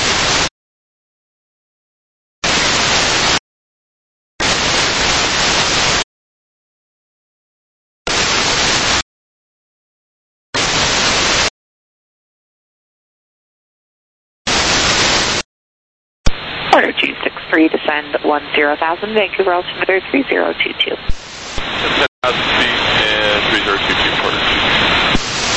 Order 263, descend 10,000, Vancouver altimeter 3022. 10,000 feet and 3022, quarter 2.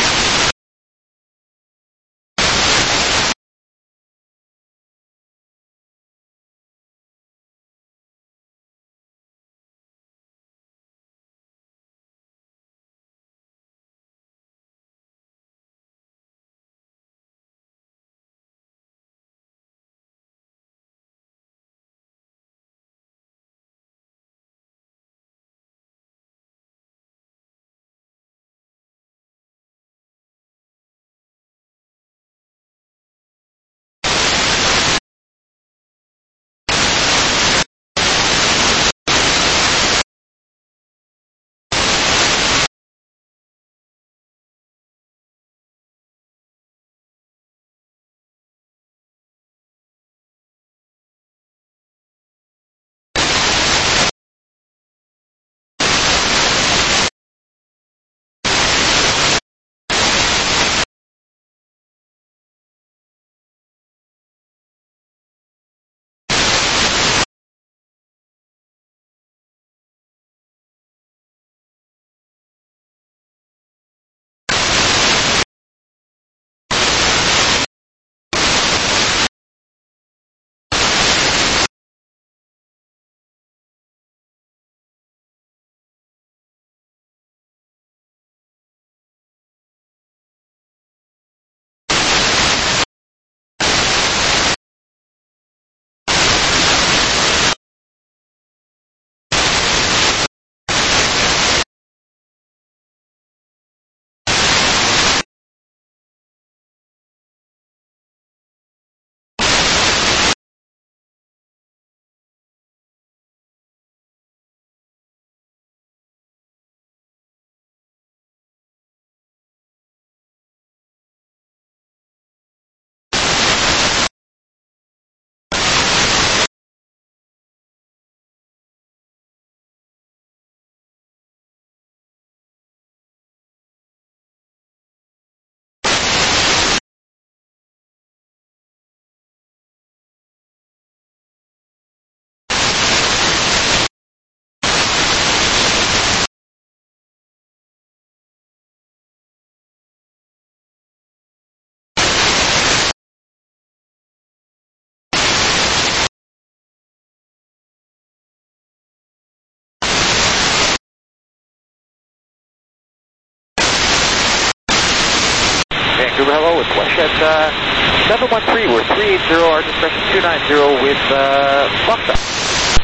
Vancouver, hello, with WestJet 713, we're 380, our discretion 290 with Foxtrot.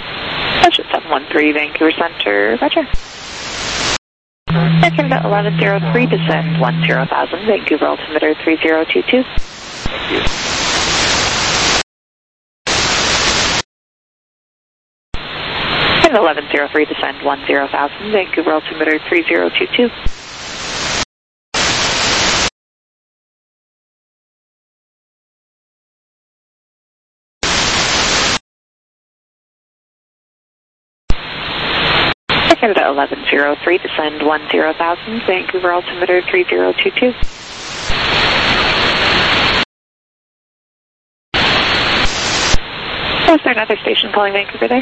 Budget 713, Vancouver Center, roger. Air Canada 1103, descend 10,000, Vancouver altimeter 3022. Thank you. Canada 1103, descend 10,000, Vancouver altimeter 3022. Canada 1103, descend 10,000, Vancouver altimeter 3022. Is there another station calling Vancouver there?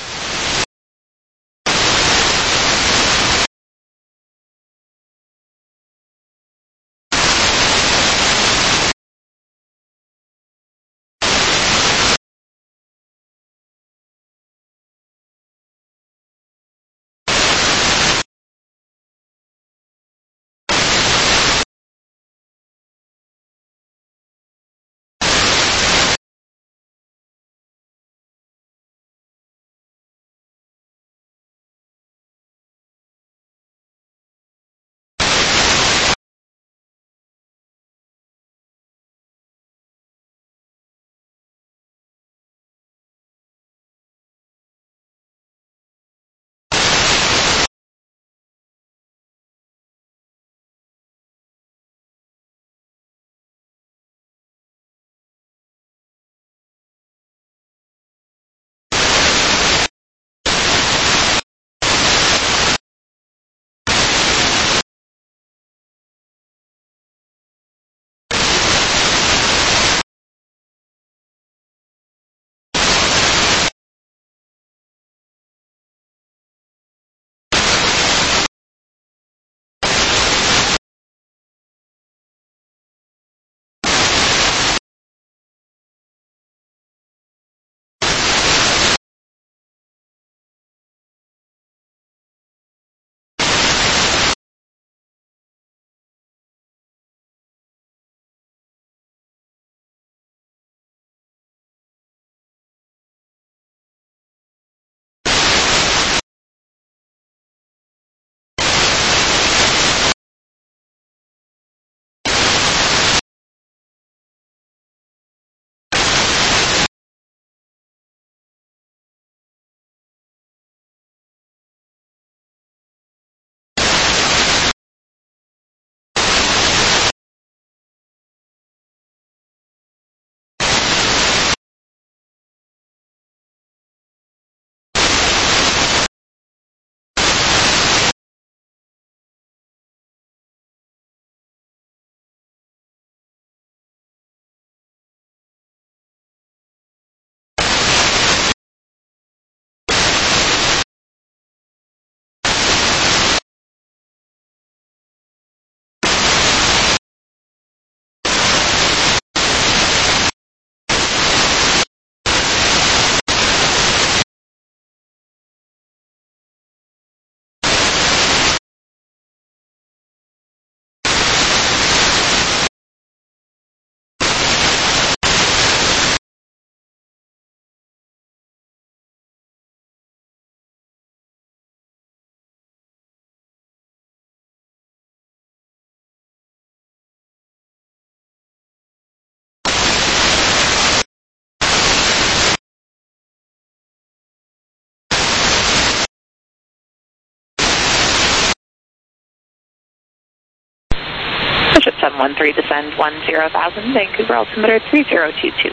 Bishop 713, descend 10,000, Vancouver altimeter 3022.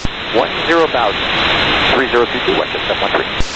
10,000, 3022, Western 713.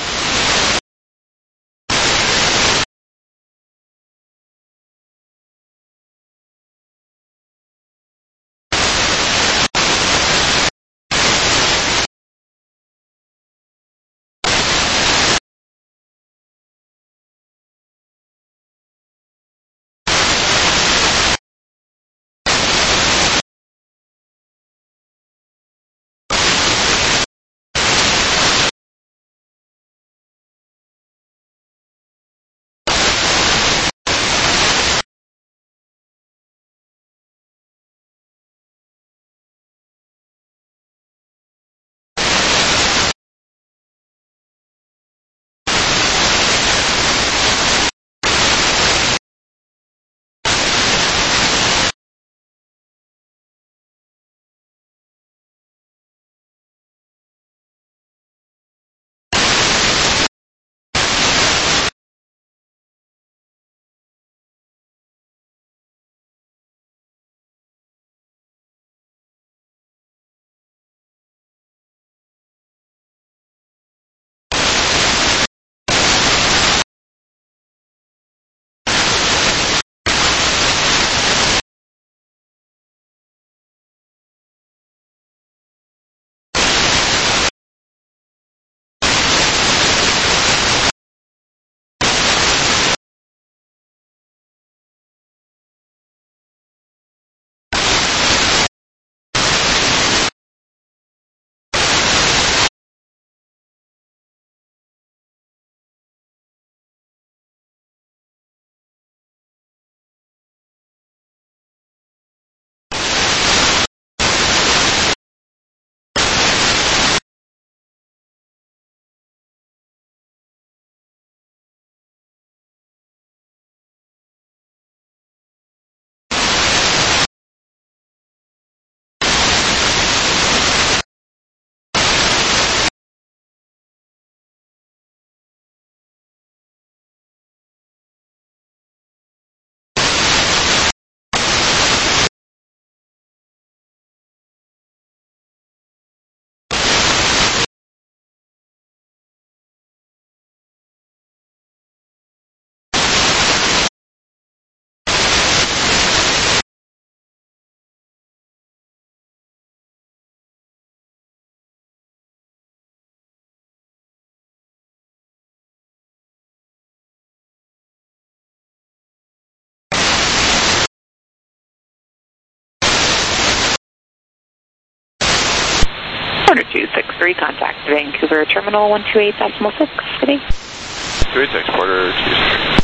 Order 263, contact Vancouver Terminal 128.6. Good day. 286, Porter 263.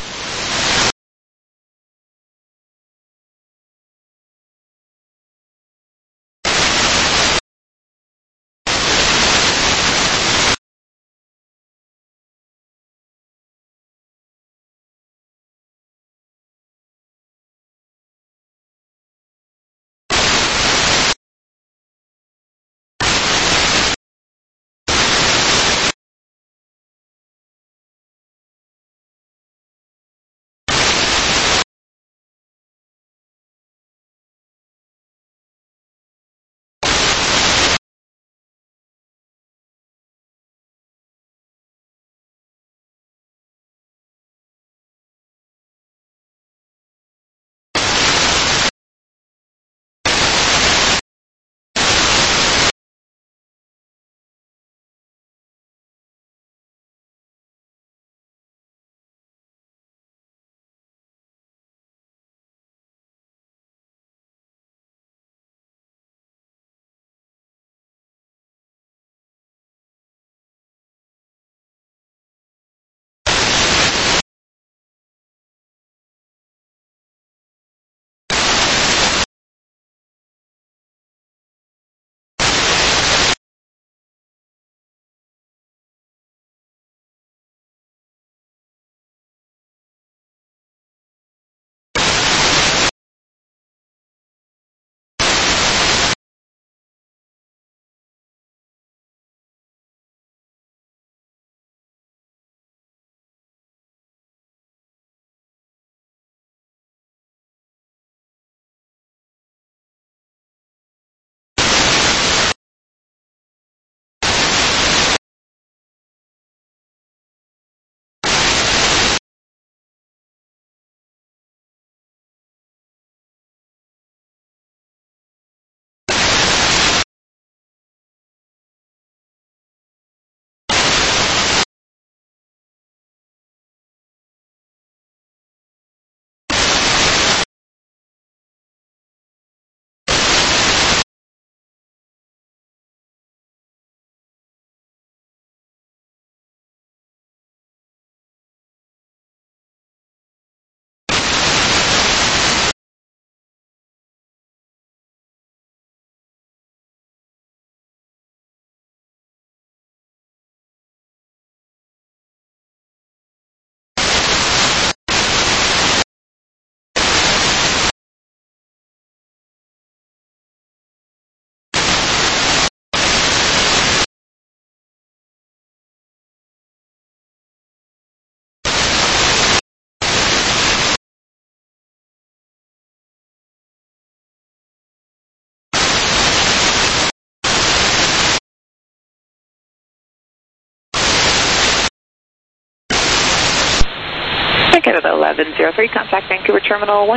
Ticket at 1103, contact Vancouver Terminal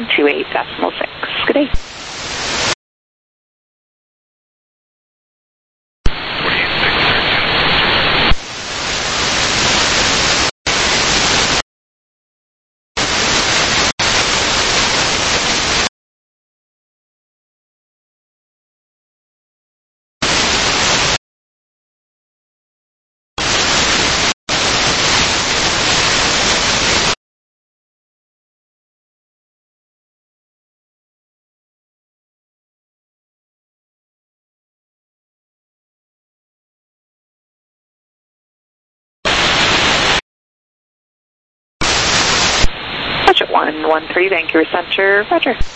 128.6. Good day. Budget 113, Vancouver Center, roger.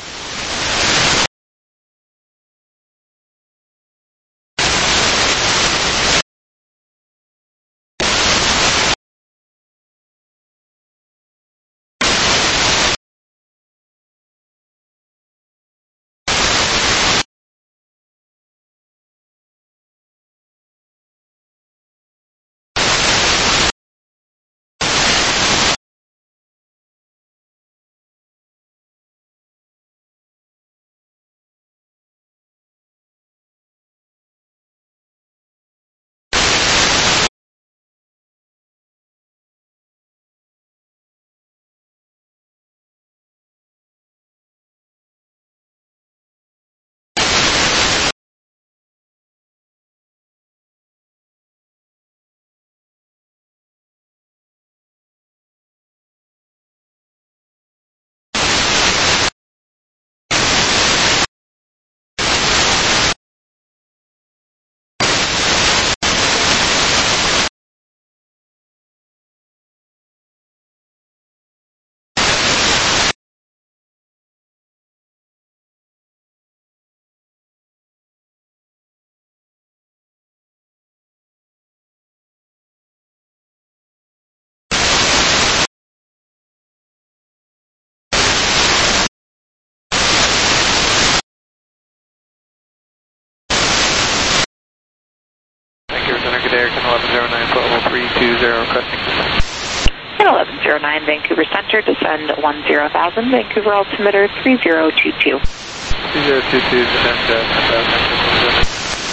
requesting descent. And 1109 Vancouver Center, descend 10,000, Vancouver altimeter 3022. 3022, descend 10,000.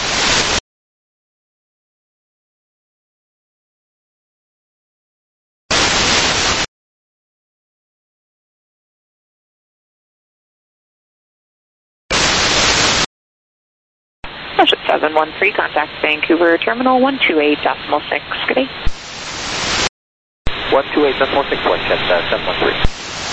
Russia 713, contact Vancouver Terminal 128.6. Good day. 128.6, one check, 713.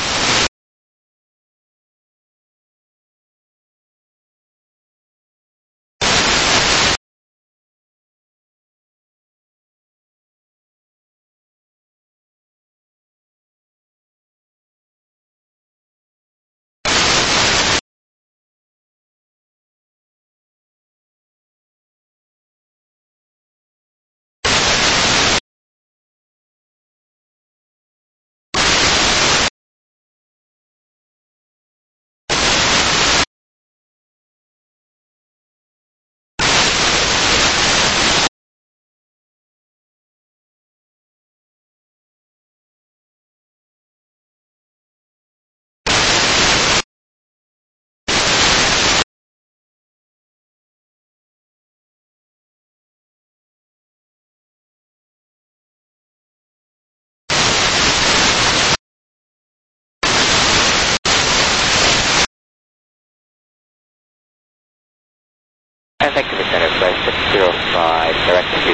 Vancouver Center, flight 605, direct to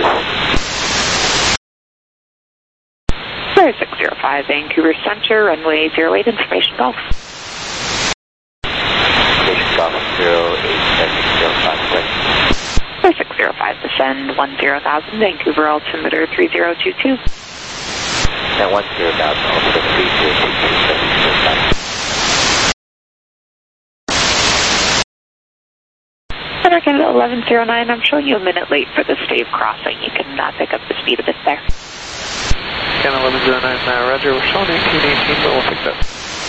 605 Vancouver Center, runway 08, information golf. Information golf 08, 605, descend 10,000, Vancouver altimeter 3022. and 10,000, altimeter 3022, Center Canada 1109, I'm showing you a minute late for the Stave crossing. You can pick up the speed a bit there. Canada 1109, Roger, we're showing 1818, but we'll pick that.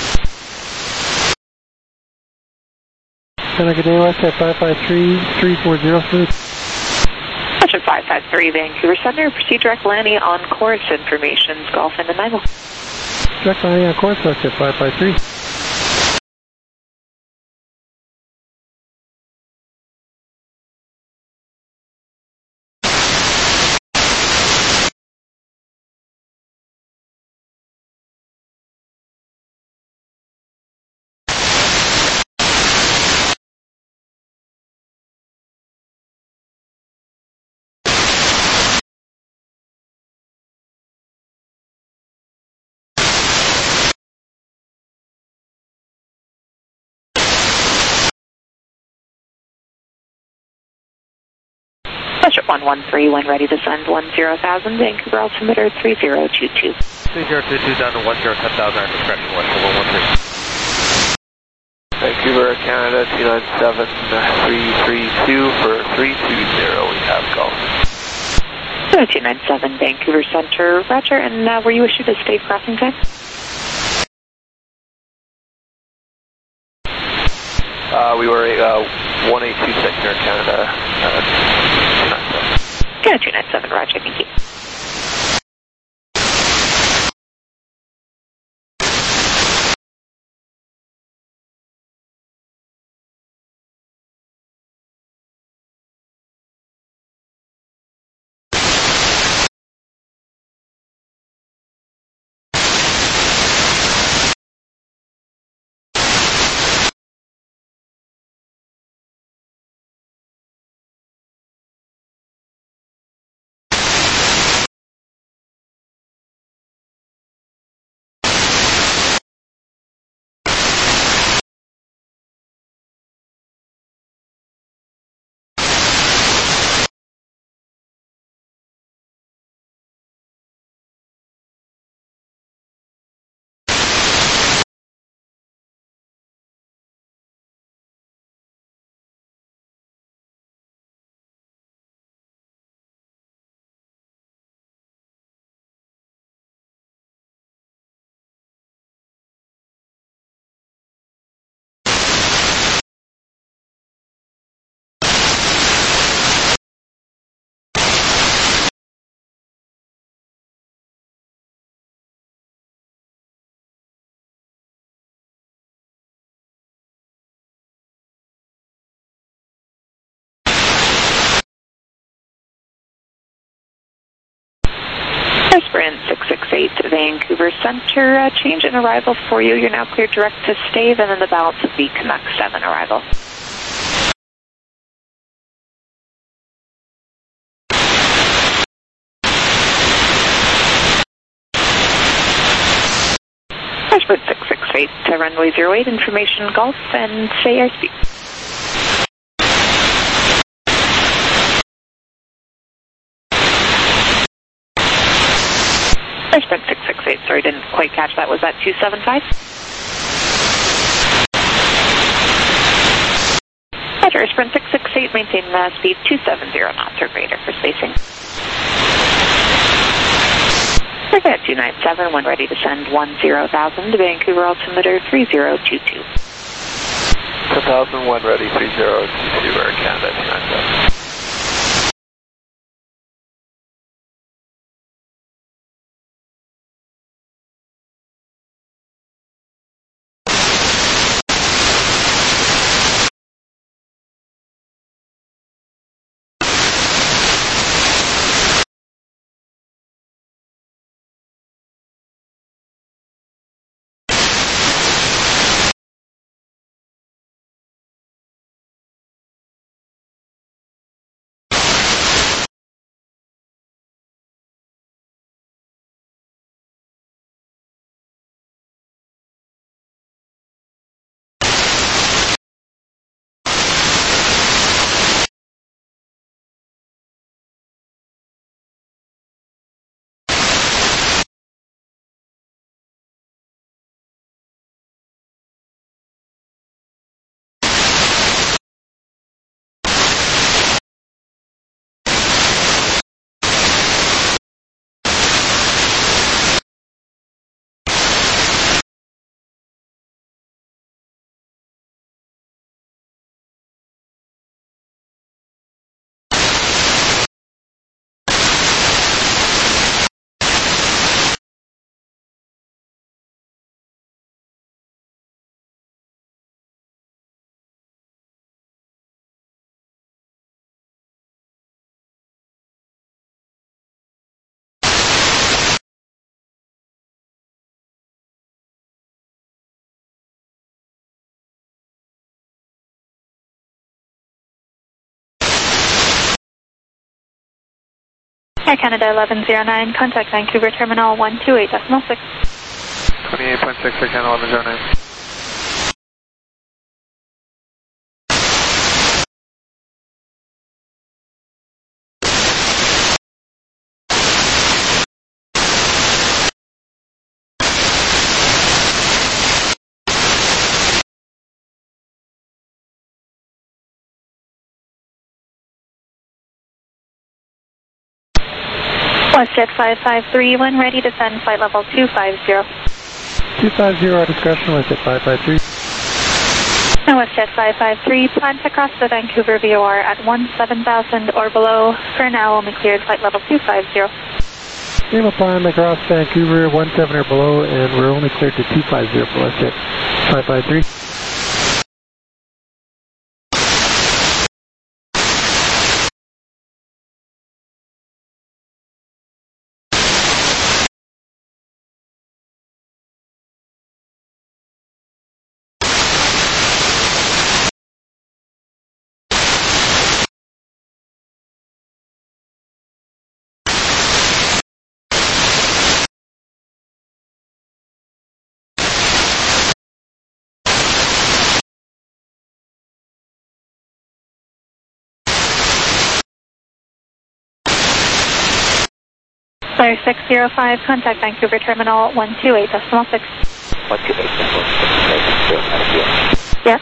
Canada Day West at 553, 340, Russia 553, Vancouver Center, proceed direct landing on course, information, Golf and Nanaimo. direct landing on course West at 553. Russia 113, when ready to send 10,000, Vancouver altimeter 3022. 3022 down to 10, 10,000, our discretion, West 113. Vancouver, Canada 297332 for 320, we have golf. 297 Vancouver Center, Roger, and were you issued a Stave crossing time? We were 1826 here in Canada. 297, Roger, thank you. Sprint 668 Vancouver Center, change in arrival for you. You're now cleared direct to Stave, and then the balance of the Canuck 7 arrival. Sprint 668 to runway 08, information Golf, and say airspeed. Sprint 668, sorry, didn't quite catch that. Was that 275? Roger, Sprint 668, maintain speed 270 knots or greater for spacing. At 297, when ready to send 10,000 to Vancouver altimeter 3022. 10,000, when ready, 3022, Air Canada 297. Air Canada 1109, contact Vancouver Terminal 128.6. 28.6, Air Canada 1109. WestJet 553, when ready to send flight level 250. 250, our discretion, WestJet 553. And WestJet 553, plan to cross the Vancouver VOR at 17,000 or below. For now, only cleared flight level 250. Same plan across Vancouver, 17 or below, and we're only cleared to 250 for WestJet 553. Flyer 605, contact Vancouver Terminal 128.6. 128.6. Yes.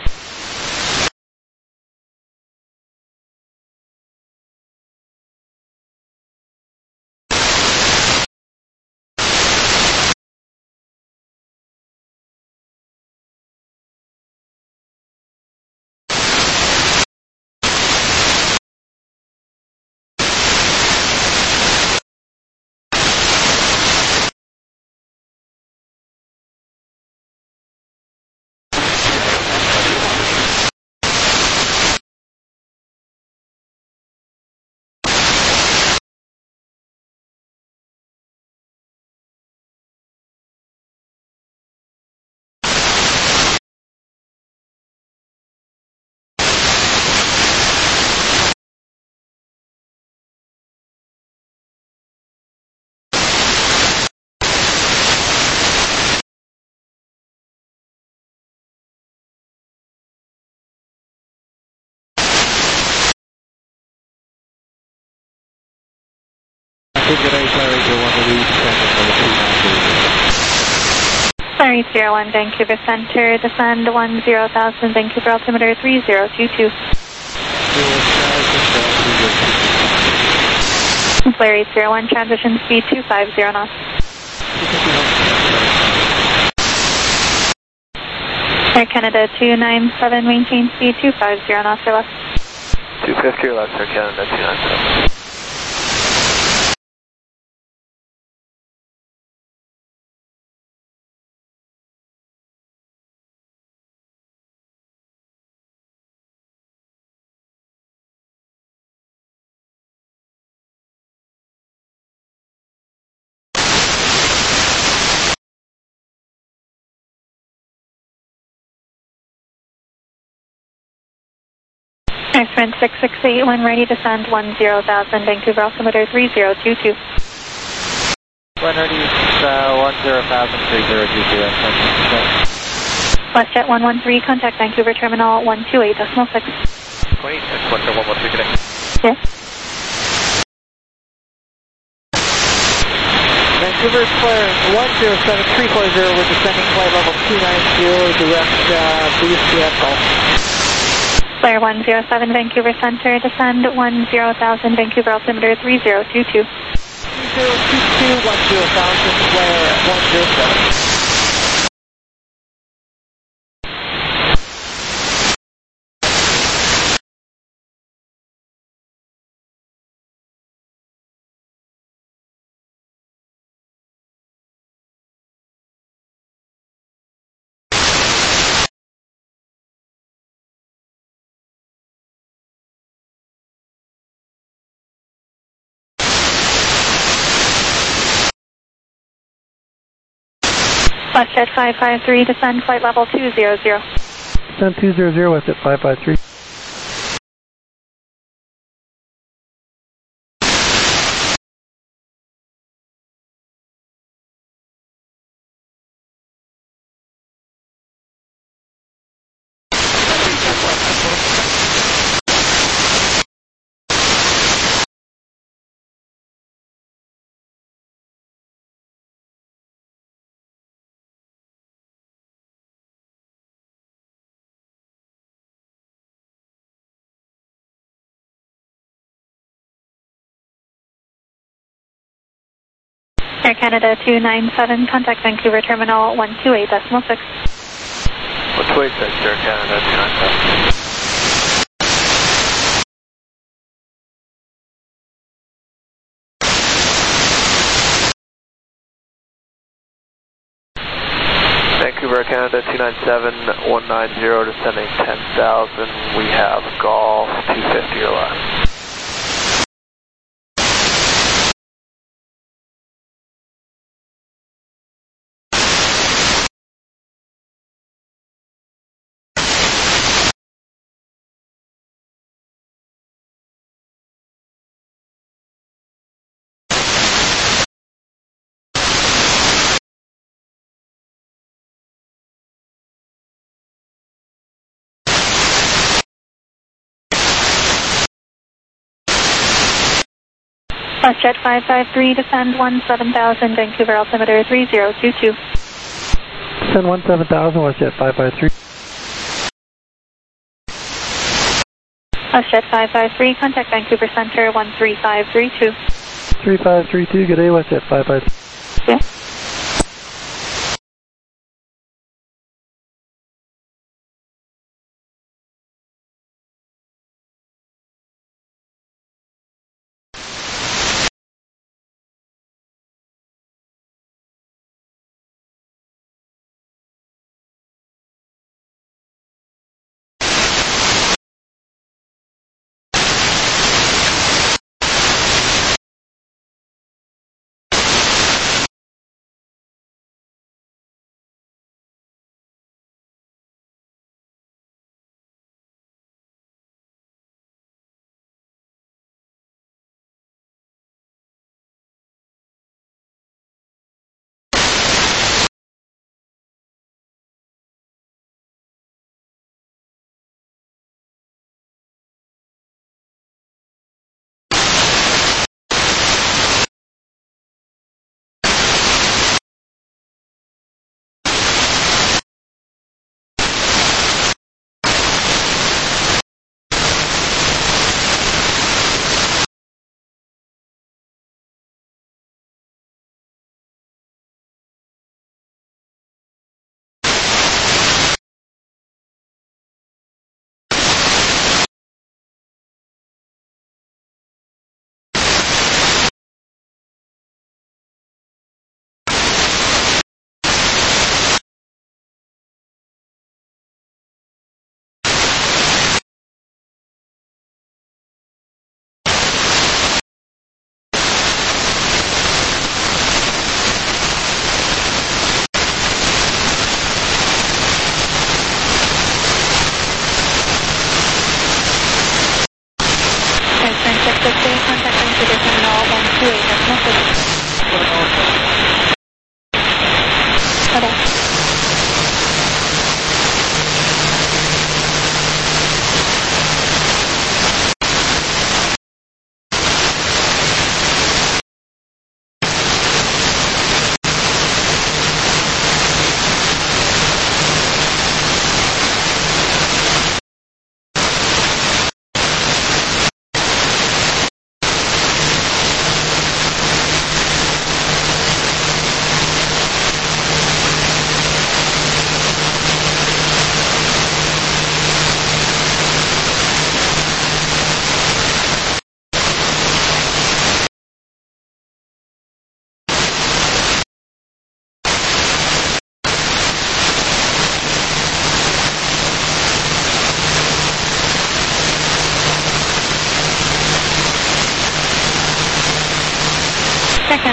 good day, Flight Radio 1 ready to descend at level 290. Flight 01 Vancouver Center, descend 10,000, Vancouver altimeter 3022. Flare 801, transition speed 250 knots. Air Canada 297, maintain speed 250 knots or less. 250 or less, Air Canada 297. Sprint 668, when ready, descend 10,000, Vancouver altimeter 3022. When ready, 10,000, 3022, WestJet 113, contact Vancouver Terminal 128.6. 20, Western 113, good day. Yes. Vancouver Square 107340, we're descending flight level 290, direct VCF Golf. Flare 107, Vancouver Center, descend 10,000, Vancouver altimeter 3022. 3022, 10,000, flare 107. WestJet 553, descend flight level 200. Descend 200, WestJet 553. Air Canada 297, contact Vancouver Terminal 128.6. 128, Air Canada 297. Vancouver, Canada 297, 190, descending 10,000. We have Golf 250 or less. WestJet 553, descend 17,000, Vancouver altimeter 3022. Descend 17,000, WestJet 553. WestJet 553, contact Vancouver Center 13532. 3532, good day, WestJet 553. Yes.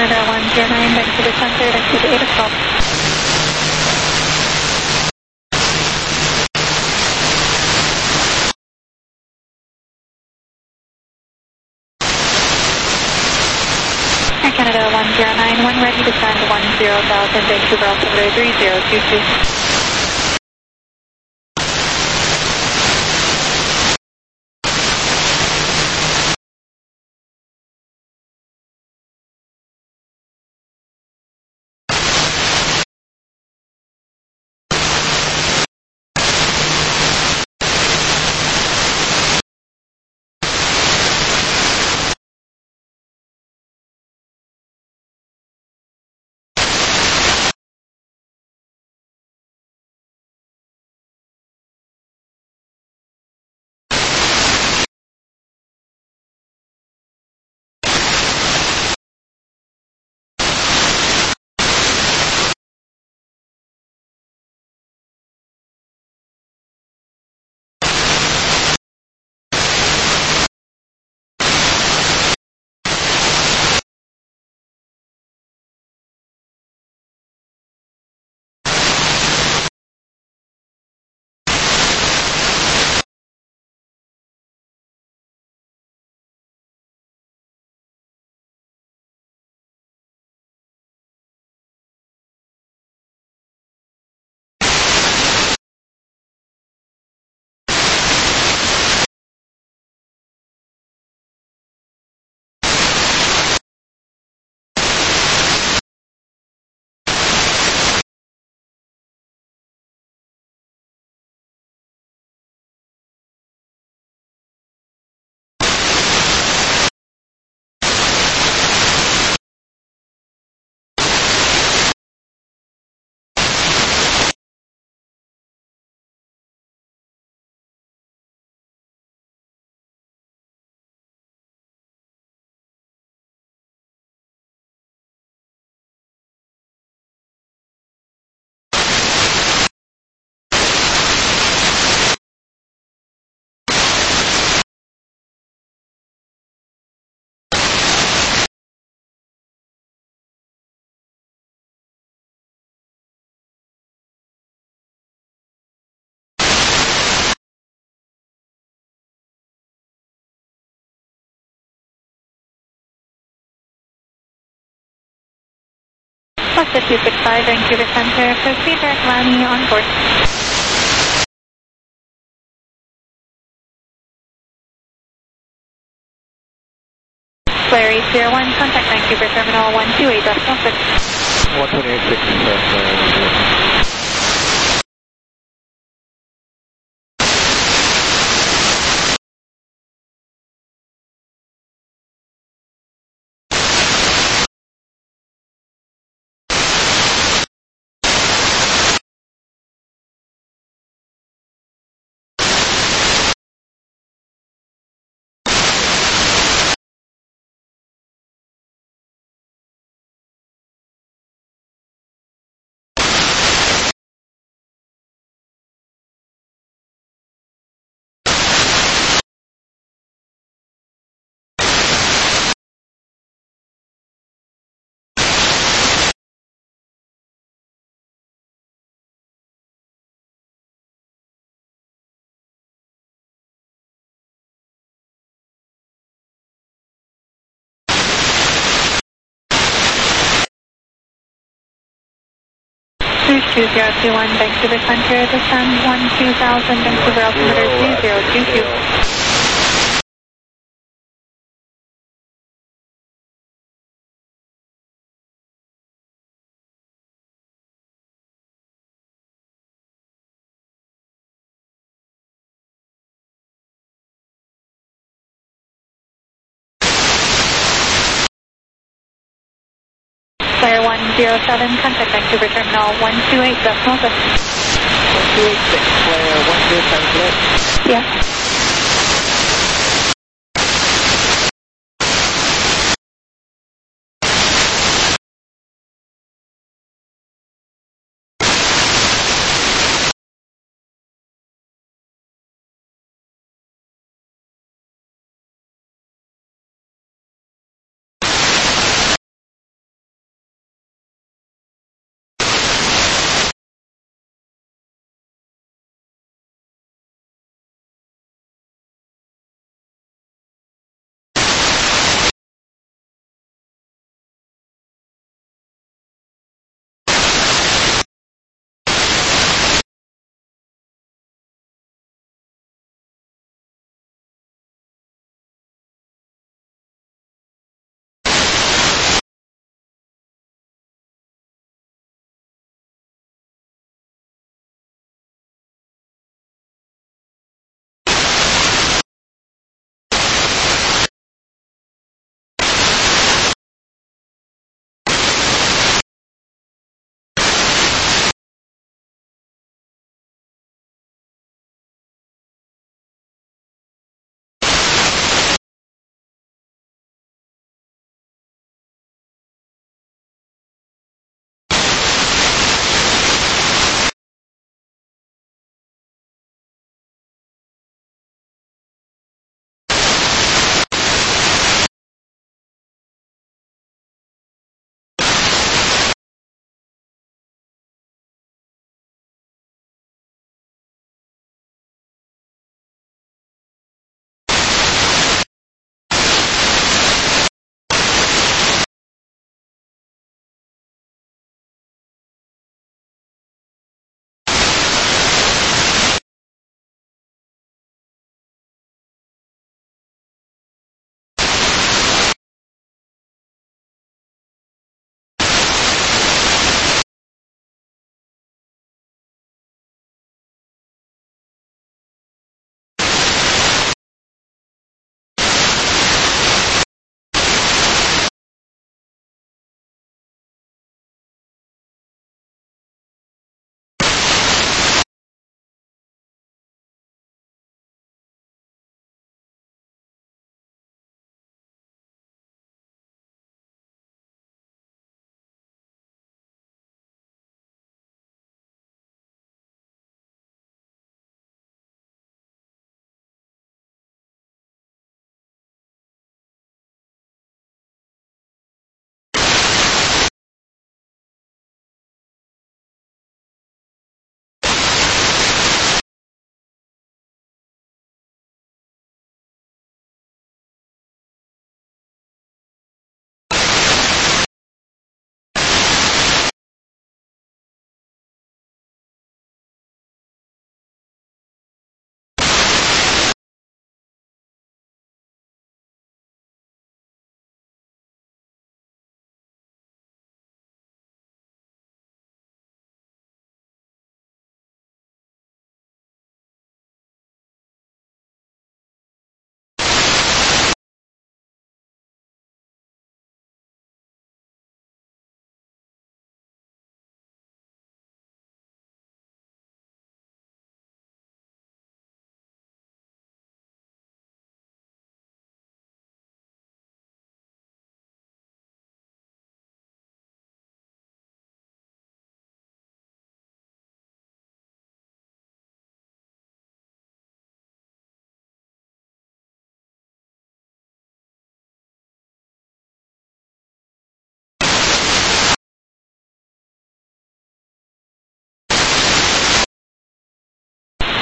Canada 109, Vancouver Center, Vancouver 8 o'clock. Air Canada 109, when ready to send 10,000, Vancouver altimeter 3022. Plus 265, Vancouver Center, proceed direct landing on board. Flare 801, contact Vancouver Terminal 128.6. 128.6, Cruise 2021, Vancouver Center, descend 12,000, Vancouver altimeter 3022. Flare 107, contact Vancouver Terminal 128.6. 128.6, Flare 107, Yes.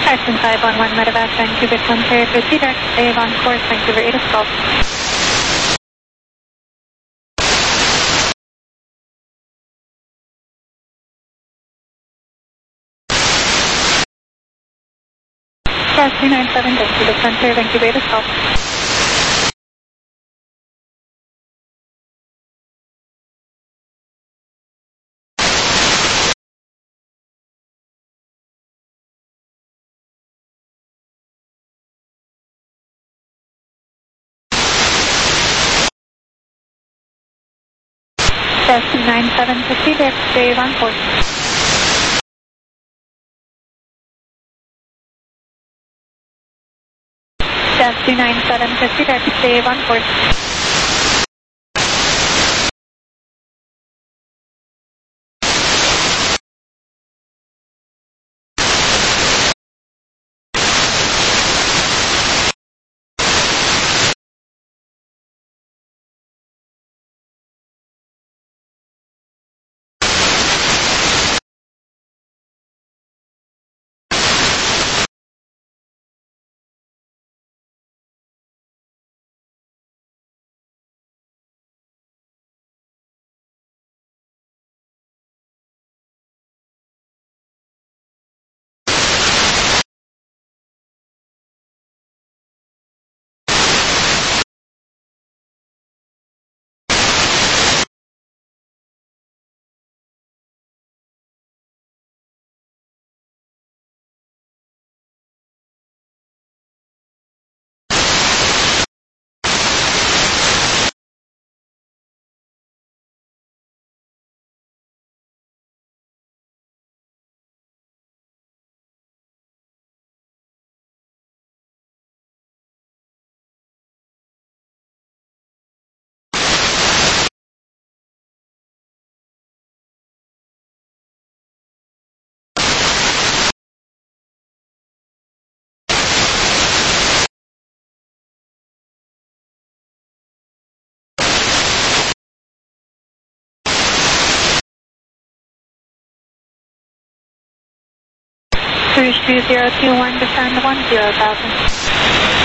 Carson 511 Medevac, Vancouver Center, proceed direct save on course, Vancouver 8 Golf. Car 397, Vancouver Center, Vancouver 8 Golf. Car 297, proceed direct save on course. Car 297, proceed direct save on course. Cruise 2021, descend 10,000.